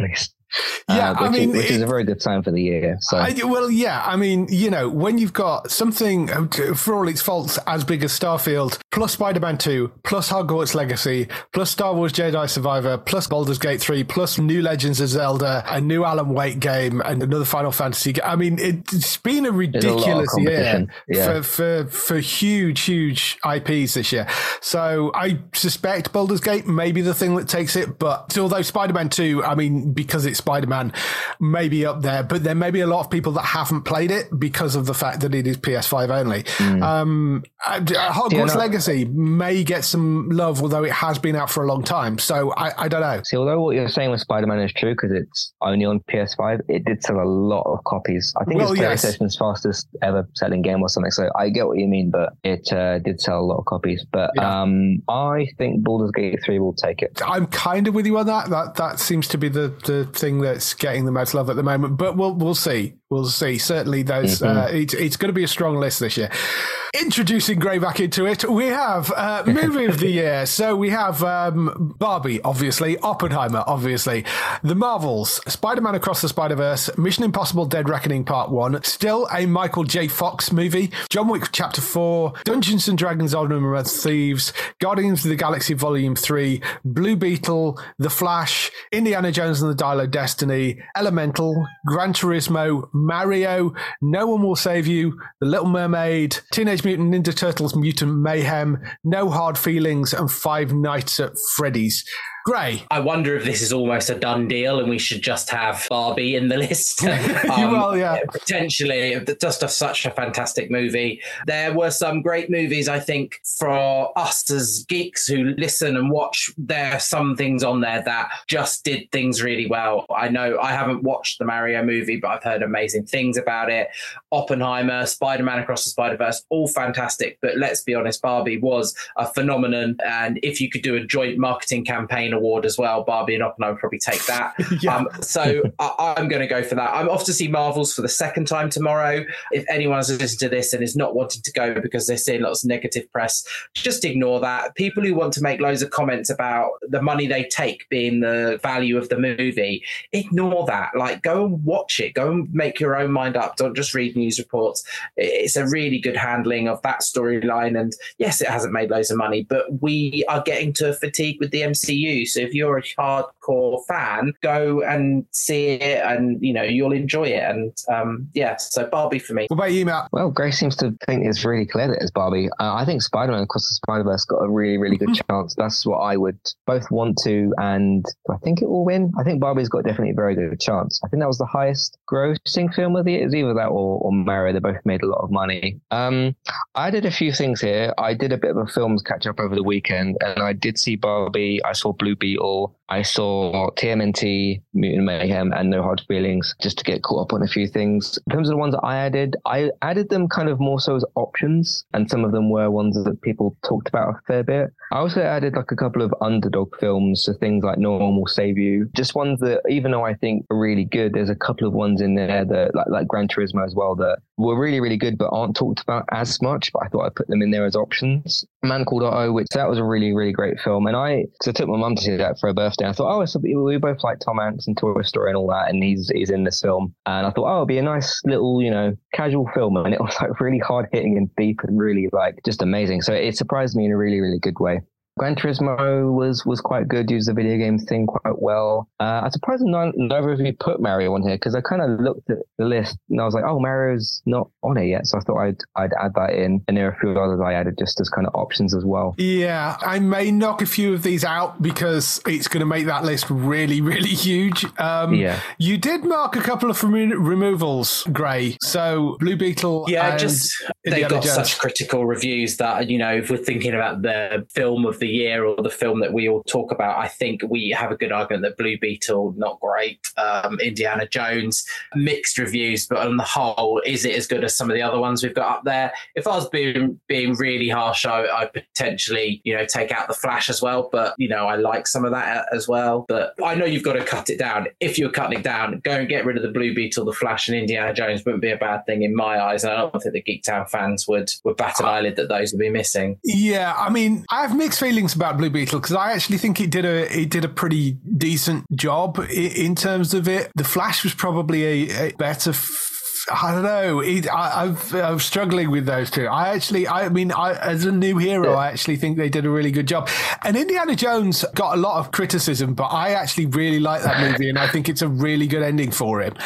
C: Yeah,
D: uh, which,
C: I mean,
D: is, which
C: it,
D: is a very good sign for the year. So,
C: I, well, yeah, I mean, you know, when you've got something, for all its faults, as big as Starfield, plus Spider-Man two, plus Hogwarts Legacy, plus Star Wars Jedi Survivor, plus Baldur's Gate three, plus new Legends of Zelda, a new Alan Wake game, and another Final Fantasy game. I mean, it's been a ridiculous
D: a
C: year
D: yeah.
C: for, for, for huge, huge I Ps this year. So I suspect Baldur's Gate may be the thing that takes it, but although Spider-Man two, I mean, because it's Spider-Man, maybe up there, but there may be a lot of people that haven't played it because of the fact that it is P S five only. Mm. Um, Hogwarts yeah, no. Legacy may get some love, although it has been out for a long time. So I, I don't know.
D: See, although what you're saying with Spider-Man is true because it's only on P S five, it did sell a lot of copies. I think well, it's PlayStation's yes. fastest ever selling game or something. So I get what you mean, but it uh, did sell a lot of copies. But yeah. um, I think Baldur's Gate three will take it.
C: I'm kind of with you on that. That that seems to be the, the thing that's getting the most love at the moment. But we'll we'll see. We'll see. Certainly, those mm-hmm. uh, it, it's going to be a strong list this year. Introducing Gray back into it, we have uh, movie of the year. So we have um, Barbie, obviously, Oppenheimer, obviously, The Marvels, Spider-Man Across the Spider-Verse, Mission Impossible: Dead Reckoning Part One, still a Michael J. Fox movie, John Wick Chapter Four, Dungeons and Dragons: Honor of Thieves, Guardians of the Galaxy Volume Three, Blue Beetle, The Flash, Indiana Jones and the Dial of Destiny, Elemental, Gran Turismo, Mario, No One Will Save You, The Little Mermaid, Teenage Mutant Ninja Turtles Mutant Mayhem, No Hard Feelings, and Five Nights at Freddy's. Gray.
F: I wonder if this is almost a done deal and we should just have Barbie in the list. um,
C: well, yeah.
F: Potentially, just a, such a fantastic movie. There were some great movies, I think, for us as geeks who listen and watch. There are some things on there that just did things really well. I know I haven't watched the Mario movie, but I've heard amazing things about it. Oppenheimer, Spider-Man Across the Spider-Verse, all fantastic. But let's be honest, Barbie was a phenomenon. And if you could do a joint marketing campaign award as well, Barbie and Oppenheimer would probably take that. yeah. um, so I, I'm going to go for that. I'm off to see Marvels for the second time tomorrow. If anyone's listening to this and is not wanting to go because they're seeing lots of negative press, just ignore that. People who want to make loads of comments about the money they take being the value of the movie, ignore that. Like, go and watch it. Go and make your own mind up. Don't just read news reports. It's a really good handling of that storyline. And yes, it hasn't made loads of money, but we are getting to fatigue with the M C U. So if you're a hardcore fan, go and see it and, you know, you'll enjoy it. And um, yeah, so Barbie for me.
C: What about you, Matt?
D: Well, Grace seems to think it's really clear that it's Barbie. Uh, I think Spider-Man Across the Spider-Verse got a really, really good chance. That's what I would both want to, and I think it will win. I think Barbie's got definitely a very good chance. I think that was the highest grossing film of the year. It was either that or, or Mario. They both made a lot of money. Um, I did a few things here. I did a bit of a films catch up over the weekend, and I did see Barbie. I saw Blue Beetle. I saw T M N T, Mutant Mayhem, and No Hard Feelings, just to get caught up on a few things. In terms of the ones that I added, I added them kind of more so as options, and some of them were ones that people talked about a fair bit. I also added like a couple of underdog films, so things like No One Will Save You, just ones that, even though I think are really good, there's a couple of ones in there that, like, like Gran Turismo as well, that were really, really good, but aren't talked about as much, but I thought I'd put them in there as options. A Man Called Otto, which that was a really, really great film. And I, so I took my mum to see that for her birthday. I thought, oh, it's a, we both like Tom Hanks and Toy Story and all that, and he's he's in this film. And I thought, oh, it'll be a nice little, you know, casual film. And it was like really hard hitting and deep and really like just amazing. So it surprised me in a really, really good way. Gran Turismo was was quite good, used the video game thing quite well. Uh, I'm surprised none, neither of you put Mario on here, because I kind of looked at the list and I was like, oh, Mario's not on it yet. So I thought I'd I'd add that in. And there are a few others I added just as kind of options as well.
C: Yeah, I may knock a few of these out because it's going to make that list really, really huge. Um,
D: yeah.
C: You did mark a couple of remo- removals, Gray. So Blue Beetle.
F: Yeah,
C: and
F: just
C: Indiana
F: they got
C: Jones.
F: such critical reviews that, you know, if we're thinking about the film of the year or the film that we all talk about, I think we have a good argument that Blue Beetle, not great. Um, Indiana Jones, mixed reviews, but on the whole, is it as good as some of the other ones we've got up there? If I was being being really harsh, I, I'd potentially, you know, take out The Flash as well. But, you know, I like some of that as well. But I know you've got to cut it down. If you're cutting it down, go and get rid of the Blue Beetle, The Flash, and Indiana Jones wouldn't be a bad thing in my eyes. And I don't think the Geektown fans would would bat an eyelid that those would be missing.
C: Yeah, I mean, I have mixed feelings feelings about Blue Beetle because I actually think it did a it did a pretty decent job in, in terms of it. The Flash was probably a, a better. F- I don't know. It, I, I've, I'm struggling with those two. I actually, I mean, I, as a new hero, I actually think they did a really good job. And Indiana Jones got a lot of criticism, but I actually really like that movie, and I think it's a really good ending for him.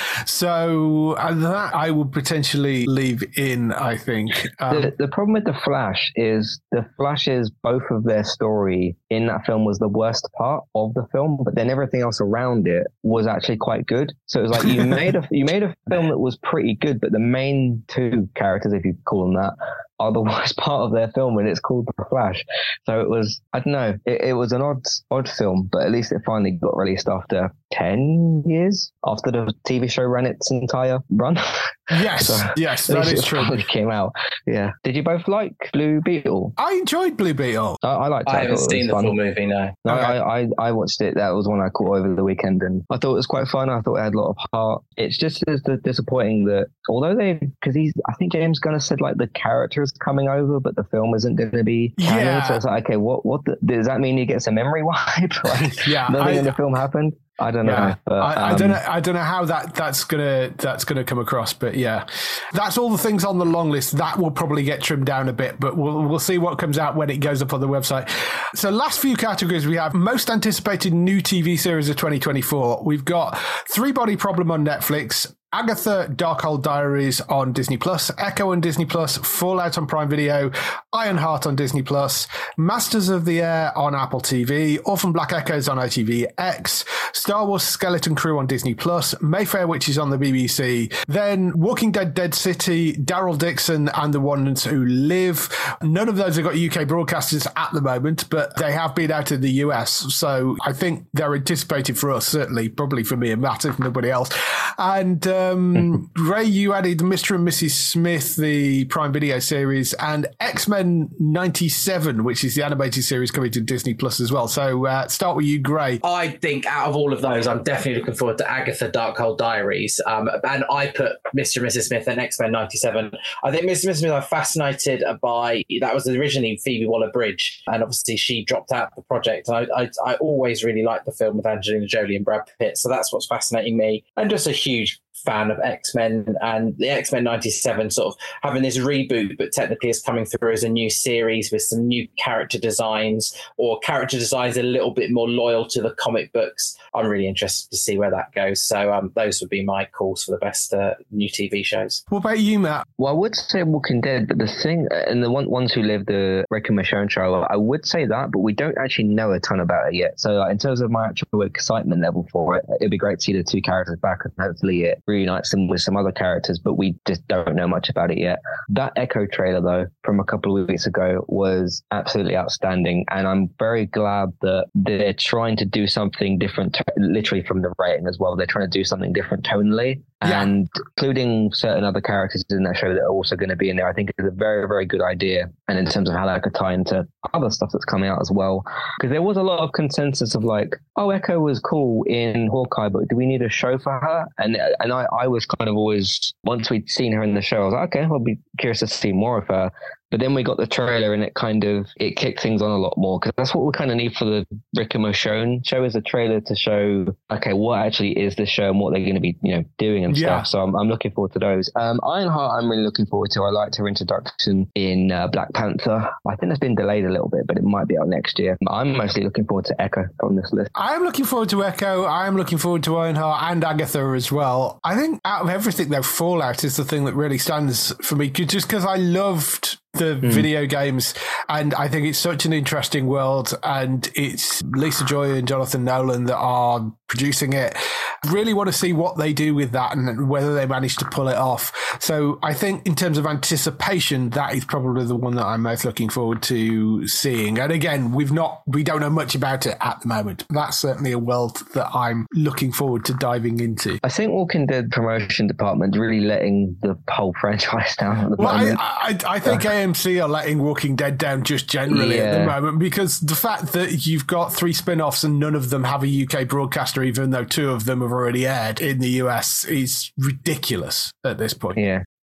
C: So uh, that I would potentially leave in. I think um,
D: the, the problem with the Flash is the Flash's both of their story in that film was the worst part of the film, but then everything else around it was actually quite good. So it was like you made a you made a film that was pretty good, but the main two characters, if you call them that, are the worst part of their film, and it's called The Flash. So it was, I don't know, it, it was an odd odd film, but at least it finally got released after ten years after the T V show ran its entire run.
C: Yes, so, yes, that is true.
D: It came out. Yeah. Did you both like Blue Beetle?
C: I enjoyed Blue Beetle.
D: I, I liked it.
F: I
D: I
F: haven't seen the
D: fun.
F: full movie, no.
D: No,
C: Okay.
D: I, I, I watched it. That was one I caught over the weekend, and I thought it was quite fun. I thought it had a lot of heart. It's just as disappointing that although they, because he's, I think James Gunn said like the character is coming over, but the film isn't going to be canon.
C: Yeah.
D: So it's like, okay, what, what the, does that mean? He gets a memory wipe? Like,
C: Yeah,
D: nothing
C: I-
D: in the film happened. I don't know.
C: Yeah,
D: But,
C: I, I
D: um,
C: don't know. I don't know how that that's gonna that's gonna come across. But yeah, that's all the things on the long list. That will probably get trimmed down a bit, but we'll we'll see what comes out when it goes up on the website. So last few categories we have: most anticipated new T V series of twenty twenty-four. We've got Three Body Problem on Netflix, Agatha Darkhold Diaries on Disney Plus, Echo on Disney Plus, Fallout on Prime Video, Ironheart on Disney Plus, Masters of the Air on Apple T V, Orphan Black Echoes on I T V X, Star Wars Skeleton Crew on Disney Plus, Mayfair Witches on the B B C, then Walking Dead Dead City, Daryl Dixon and the Ones Who Live. None of those have got U K broadcasters at the moment, but they have been out in the U S, so I think they're anticipated for us, certainly, probably for me and Matt, if nobody else. And um, Ray, you added Mister and Missus Smith, the Prime Video series, and X-Men ninety-seven, which is the animated series coming to Disney Plus as well. So uh, start with you, Gray.
F: I think out of all of those, I'm definitely looking forward to Agatha Darkhold Diaries. Um, and I put Mister and Missus Smith and X-Men ninety-seven. I think Mister and Missus Smith I'm fascinated by. That was originally Phoebe Waller-Bridge, and obviously she dropped out of the project. And I, I, I always really liked the film with Angelina Jolie and Brad Pitt. So that's what's fascinating me. I'm just a huge fan of X-Men, and the X-Men ninety-seven sort of having this reboot, but technically is coming through as a new series with some new character designs, or character designs a little bit more loyal to the comic books. I'm really interested to see where that goes. So um, those would be my calls for the best uh, new T V shows.
C: What about you, Matt?
D: Well, I would say Walking Dead, but the thing, and the one, ones who live, the Rick and Michonne show, I would say that, but we don't actually know a ton about it yet. So like, in terms of my actual excitement level for it, it'd be great to see the two characters back, and hopefully it reunites them with some other characters, but we just don't know much about it yet. That Echo trailer, though, from a couple of weeks ago was absolutely outstanding, and I'm very glad that they're trying to do something different, literally from the rating as well. They're trying to do something different tonally,
C: Yeah.
D: and including certain other characters in that show that are also going to be in there. I think it's a very, very good idea, and in terms of how that could tie into other stuff that's coming out as well, because there was a lot of consensus of like, oh, Echo was cool in Hawkeye, but do we need a show for her? And and I, I was kind of always, once we'd seen her in the show, I was like, okay, I'll be curious to see more of her. But then we got the trailer, and it kind of, it kicked things on a lot more, because that's what we kind of need for the Rick and Michonne show, is a trailer to show, okay, what actually is the show and what they're going to be, you know, doing and
C: Yeah.
D: stuff. So I'm, I'm looking forward to those. Um, Ironheart, I'm really looking forward to. I liked her introduction in uh, Black Panther. I think it's been delayed a little bit, but it might be out next year. I'm mostly looking forward to Echo on this list.
C: I am looking forward to Echo. I am looking forward to Ironheart and Agatha as well. I think out of everything, though, Fallout is the thing that really stands for me, just because I loved the mm. video games, and I think it's such an interesting world, and it's Lisa Joy and Jonathan Nolan that are producing it. Really want to see what they do with that and whether they manage to pull it off. So I think in terms of anticipation, that is probably the one that I'm most looking forward to seeing. And again, we've not, we don't know much about it at the moment. That's certainly a world that I'm looking forward to diving into.
D: I think Walking Dead promotion department really letting the whole franchise down at the
C: well,
D: moment.
C: I, I, I think A M C are letting Walking Dead down just generally
D: yeah.
C: at the moment, because the fact that you've got three spin-offs and none of them have a U K broadcaster, even though two of them have already aired in the U S, is ridiculous at this point.
D: Yeah.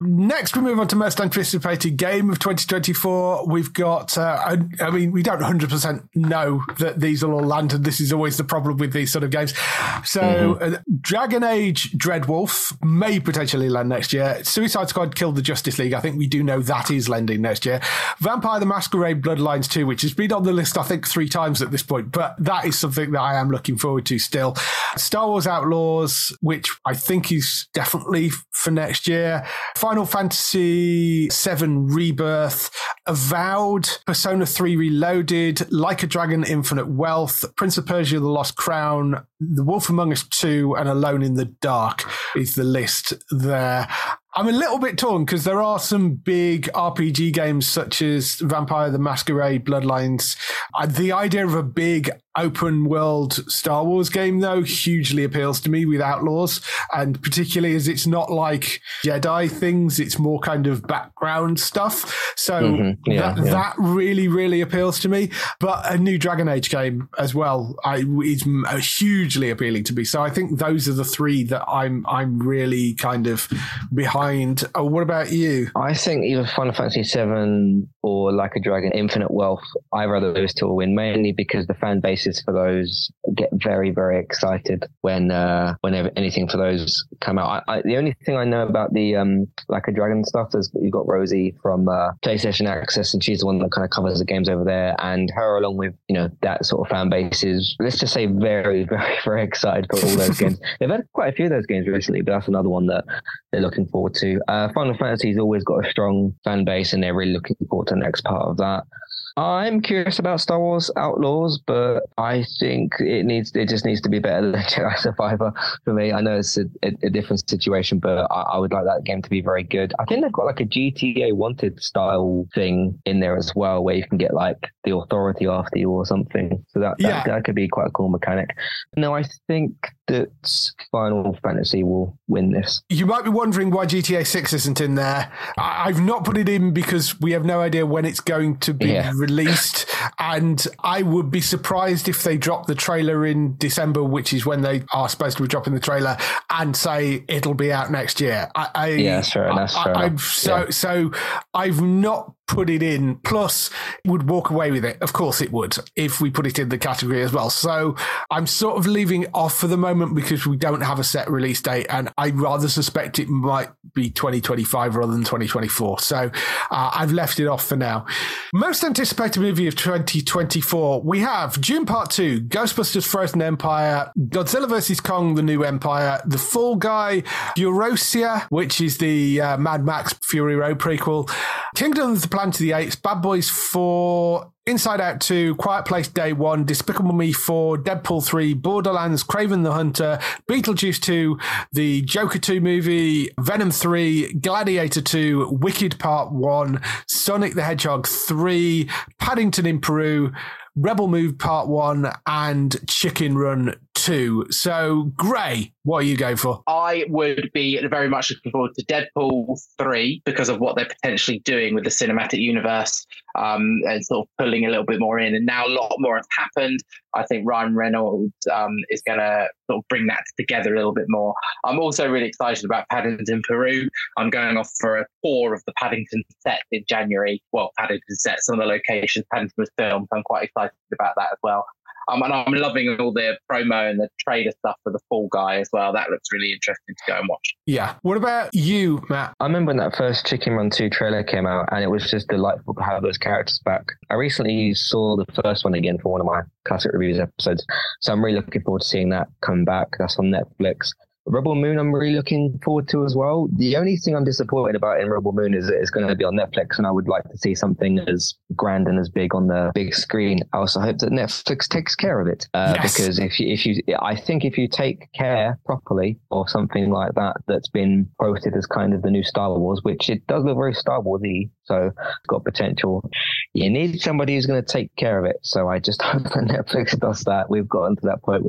C: Next, we move on to most anticipated game of twenty twenty-four. We've got, uh, I, I mean, we don't one hundred percent know that these will all land, and this is always the problem with these sort of games. So, mm-hmm. uh, Dragon Age Dreadwolf may potentially land next year. Suicide Squad Killed the Justice League. I think we do know that is landing next year. Vampire the Masquerade Bloodlines two, which has been on the list, I think, three times at this point, but that is something that I am looking forward to still. Star Wars Outlaws, which I think is definitely for next year. Final Fantasy seven Rebirth, Avowed, Persona three Reloaded, Like a Dragon Infinite Wealth, Prince of Persia The Lost Crown, The Wolf Among Us two, and Alone in the Dark is the list there. I'm a little bit torn because there are some big R P G games such as Vampire the Masquerade Bloodlines. Uh, the idea of a big open world Star Wars game, though, hugely appeals to me with Outlaws, and particularly as it's not like Jedi things, it's more kind of background stuff. So mm-hmm. yeah, that, yeah. that really, really appeals to me. But a new Dragon Age game as well I, is hugely appealing to me. So I think those are the three that I'm I'm really kind of behind. Oh, what about you?
D: I think either Final Fantasy seven or Like a Dragon Infinite Wealth, I'd rather those two will win, mainly because the fan bases for those get very, very excited when uh, whenever anything for those come out. I, I, the only thing I know about the um, Like a Dragon stuff is you've got Rosie from uh, PlayStation Access, and she's the one that kind of covers the games over there, and her, along with, you know, that sort of fan base is, let's just say, very, very, very excited for all those games. They've had quite a few of those games recently, but that's another one that they're looking forward to. Uh, Final Fantasy's always got a strong fan base, and they're really looking forward to the next part of that. I'm curious about Star Wars Outlaws, but I think it needs it just needs to be better than Jedi Survivor for me. I know it's a, a, a different situation, but I, I would like that game to be very good. I think they've got like a G T A Wanted style thing in there as well, where you can get like the Authority after you or something. So that, yeah. that, that could be quite a cool mechanic. No, I think that Final Fantasy will win this.
C: You might be wondering why G T A six isn't in there. I, I've not put it in because we have no idea when it's going to be yeah. released, and I would be surprised if they drop the trailer in December, which is when they are supposed to be dropping the trailer, and say it'll be out next year. I, I
D: yeah, fair enough.
C: I,
D: fair
C: I,
D: enough.
C: So,
D: yeah.
C: so I've not put it in, plus would walk away with it. Of course it would, if we put it in the category as well. So I'm sort of leaving it off for the moment because we don't have a set release date, and I rather suspect it might be twenty twenty-five rather than twenty twenty-four. So uh, I've left it off for now. Most anticipated movie of twenty twenty-four, we have Dune Part two, Ghostbusters Frozen Empire, Godzilla versus Kong, The New Empire, The Fall Guy, Furiosa, which is the uh, Mad Max Fury Road prequel, Kingdom of the Planet of the Apes, Bad Boys four, Inside Out two, Quiet Place Day one, Despicable Me four, Deadpool three, Borderlands, Kraven the Hunter, Beetlejuice two, the Joker two movie, Venom three, Gladiator two, Wicked Part one, Sonic the Hedgehog three, Paddington in Peru, Rebel Moon Part one, and Chicken Run two. So, Gray, what are you going for?
F: I would be very much looking forward to Deadpool three because of what they're potentially doing with the cinematic universe, um, and sort of pulling a little bit more in. And now a lot more has happened. I think Ryan Reynolds um, is going to sort of bring that together a little bit more. I'm also really excited about Paddington Peru. I'm going off for a tour of the Paddington set in January. Well, Paddington set, some of the locations Paddington was filmed. So I'm quite excited about that as well. Um, and I'm loving all the promo and the trailer stuff for the Fall Guy as well. That looks really interesting to go and watch.
C: Yeah. What about you, Matt?
D: I remember when that first Chicken Run two trailer came out, and it was just delightful to have those characters back. I recently saw the first one again for one of my classic reviews episodes, so I'm really looking forward to seeing that come back. That's on Netflix. Rebel Moon, I'm really looking forward to as well. The only thing I'm disappointed about in Rebel Moon is that it's going to be on Netflix, and I would like to see something as grand and as big on the big screen. I also hope that Netflix takes care of it, uh, yes. because if you, if you, I think if you take care properly of something like that that's been quoted as kind of the new Star Wars, which it does look very Star Wars-y, so it's got potential. You need somebody who's going to take care of it. So I just hope that Netflix does that. We've gotten to that point with them.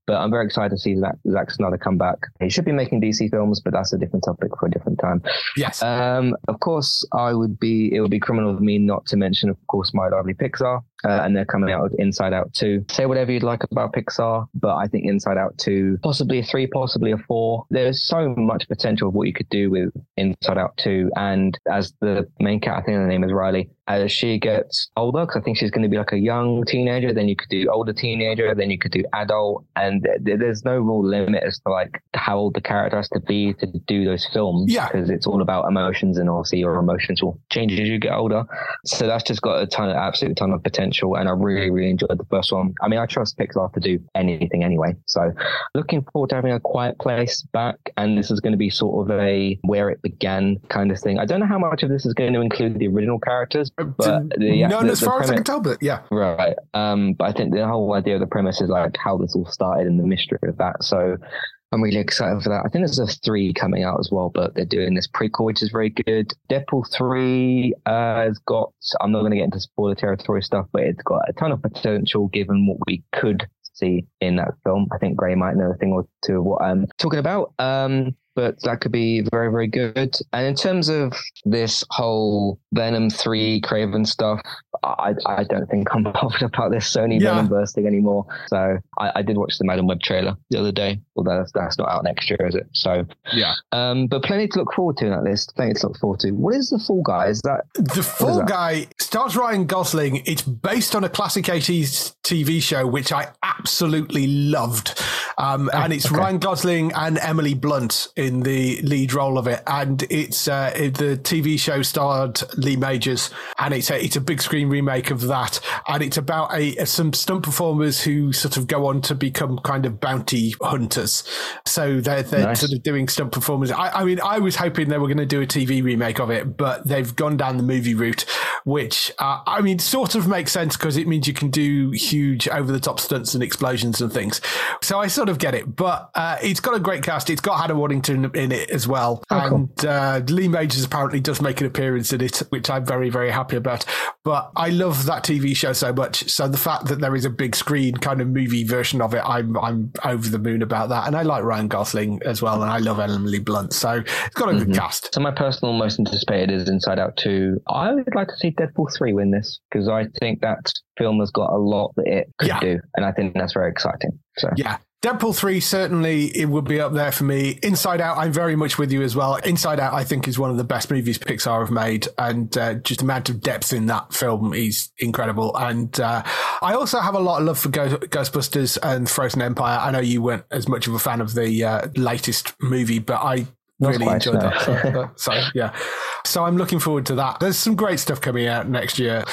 D: But I'm very excited to see Zack, Zack Snyder come back. He should be making D C films, but that's a different topic for a different time.
C: Yes.
D: Um, of course, I would be. It would be criminal of me not to mention, of course, my lovely Pixar. Uh, and they're coming out with Inside Out two. Say whatever you'd like about Pixar, but I think Inside Out two, possibly a three, possibly a four. There's so much potential of what you could do with Inside Out two. And as the main cat, I think her name is Riley, as she gets older, because I think she's going to be like a young teenager, then you could do older teenager, then you could do adult. And th- there's no real limit as to like how old the character has to be to do those films.
C: Yeah.
D: Because it's all about emotions, and obviously your emotions will change as you get older. So that's just got a ton of, absolute ton of potential. And I really, really enjoyed the first one. I mean, I trust Pixar to do anything anyway. So looking forward to having A Quiet Place back. And this is going to be sort of a where it began kind of thing. I don't know how much of this is going to include the original characters. But the, yeah,
C: None
D: the,
C: as
D: the
C: far
D: premise,
C: as I can tell, but yeah.
D: Right. Um, but I think the whole idea of the premise is like how this all started and the mystery of that. So I'm really excited for that. I think there's a three coming out as well, but they're doing this prequel, which is very good. Deadpool three uh, has got, I'm not going to get into spoiler territory stuff, but it's got a ton of potential given what we could see in that film. I think Gray might know a thing or two of what I'm talking about. Um, but that could be very, very good. And in terms of this whole Venom three Craven stuff, I, I don't think I'm bothered about this Sony
C: yeah.
D: Venom bursting anymore. So I, I did watch the Madam Web trailer the other day, although that's, that's not out next year, is it? So
C: yeah.
D: Um, but plenty to look forward to in that list. Plenty to look forward to. What is The Fall Guy? Is that
C: The Fall Guy stars Ryan Gosling. It's based on a classic eighties T V show, which I absolutely loved. Um, oh, and it's okay. Ryan Gosling and Emily Blunt in the lead role of it. And it's uh, the T V show starred Lee Majors, and it's a, it's a big screen remake of that. And it's about a, some stunt performers who sort of go on to become kind of bounty hunters. So they're, they're nice. sort of doing stunt performers. I, I mean, I was hoping they were going to do a T V remake of it, but they've gone down the movie route, which, uh, I mean, sort of makes sense because it means you can do huge over-the-top stunts and explosions and things. So I sort of get it, but uh, it's got a great cast. It's got Hannah Waddington in it as well. Oh, and cool. uh, Lee Majors apparently does make an appearance in it, which I'm very, very happy about. But I love that T V show so much. So the fact that there is a big screen kind of movie version of it, I'm I'm over the moon about that. And I like Ryan Gosling as well, and I love Emily Blunt. So it's got a mm-hmm. good cast.
D: So my personal most anticipated is Inside Out two. I would like to see Deadpool three win this because I think that film has got a lot that it could yeah. do, and I think that's very exciting. So
C: yeah. Deadpool three, certainly it would be up there for me. Inside Out, I'm very much with you as well. Inside Out, I think, is one of the best movies Pixar have made. And uh, just the amount of depth in that film is incredible. And uh, I also have a lot of love for Ghost- Ghostbusters and Frozen Empire. I know you weren't as much of a fan of the uh, latest movie, but I really enjoyed no. that. So, so, yeah. So I'm looking forward to that. There's some great stuff coming out next year.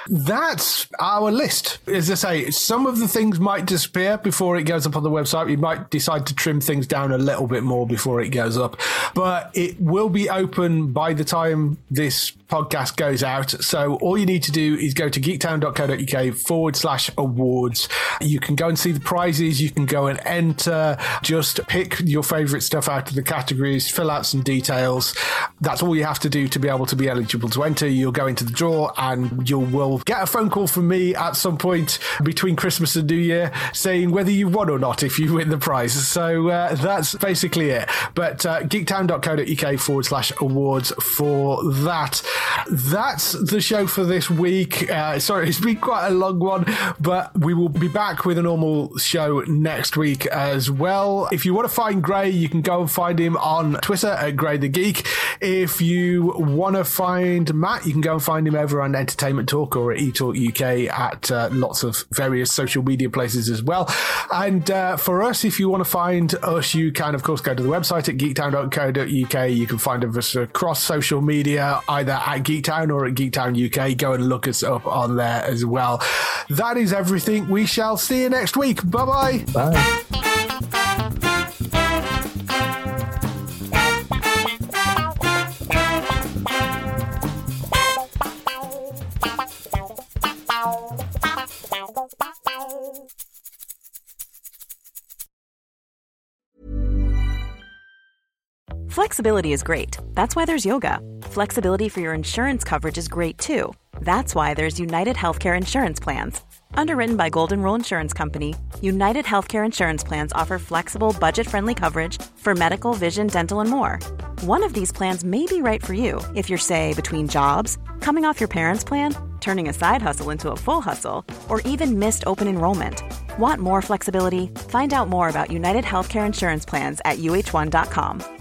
C: That's our list. As I say, some of the things might disappear before it goes up on the website. We might decide to trim things down a little bit more before it goes up. But it will be open by the time this podcast goes out. So all you need to do is go to geektown.co.uk forward slash awards. You can go and see the prizes. You can go and enter. Just pick your favourite stuff out of the categories, fill out some details. That's all you have to do to be able to be eligible to enter. You'll go into the draw and you will get a phone call from me at some point between Christmas and New Year saying whether you won or not if you win the prize. So uh, that's basically it. But uh, geektown.co.uk forward slash awards for that. That's the show for this week. Uh, sorry, it's been quite a long one, but we will be back with a normal show next week as well. If you want to find Gray, you can go and find him on Twitter at Gray the Geek. If you want to find Matt, you can go and find him over on Entertainment Talk or at eTalk U K at uh, lots of various social media places as well. And uh, for us, if you want to find us, you can, of course, go to the website at geektown dot co dot uk. You can find us across social media, either at Geektown or at Geektown U K. Go and look us up on there as well. That is everything. We shall see you next week. Bye-bye.
D: Bye.
G: Flexibility is great. That's why there's yoga. Flexibility for your insurance coverage is great too. That's why there's United Healthcare Insurance Plans. Underwritten by Golden Rule Insurance Company, United Healthcare Insurance Plans offer flexible, budget-friendly coverage for medical, vision, dental, and more. One of these plans may be right for you if you're, say, between jobs, coming off your parents' plan, turning a side hustle into a full hustle, or even missed open enrollment. Want more flexibility? Find out more about United Healthcare Insurance Plans at U H one dot com.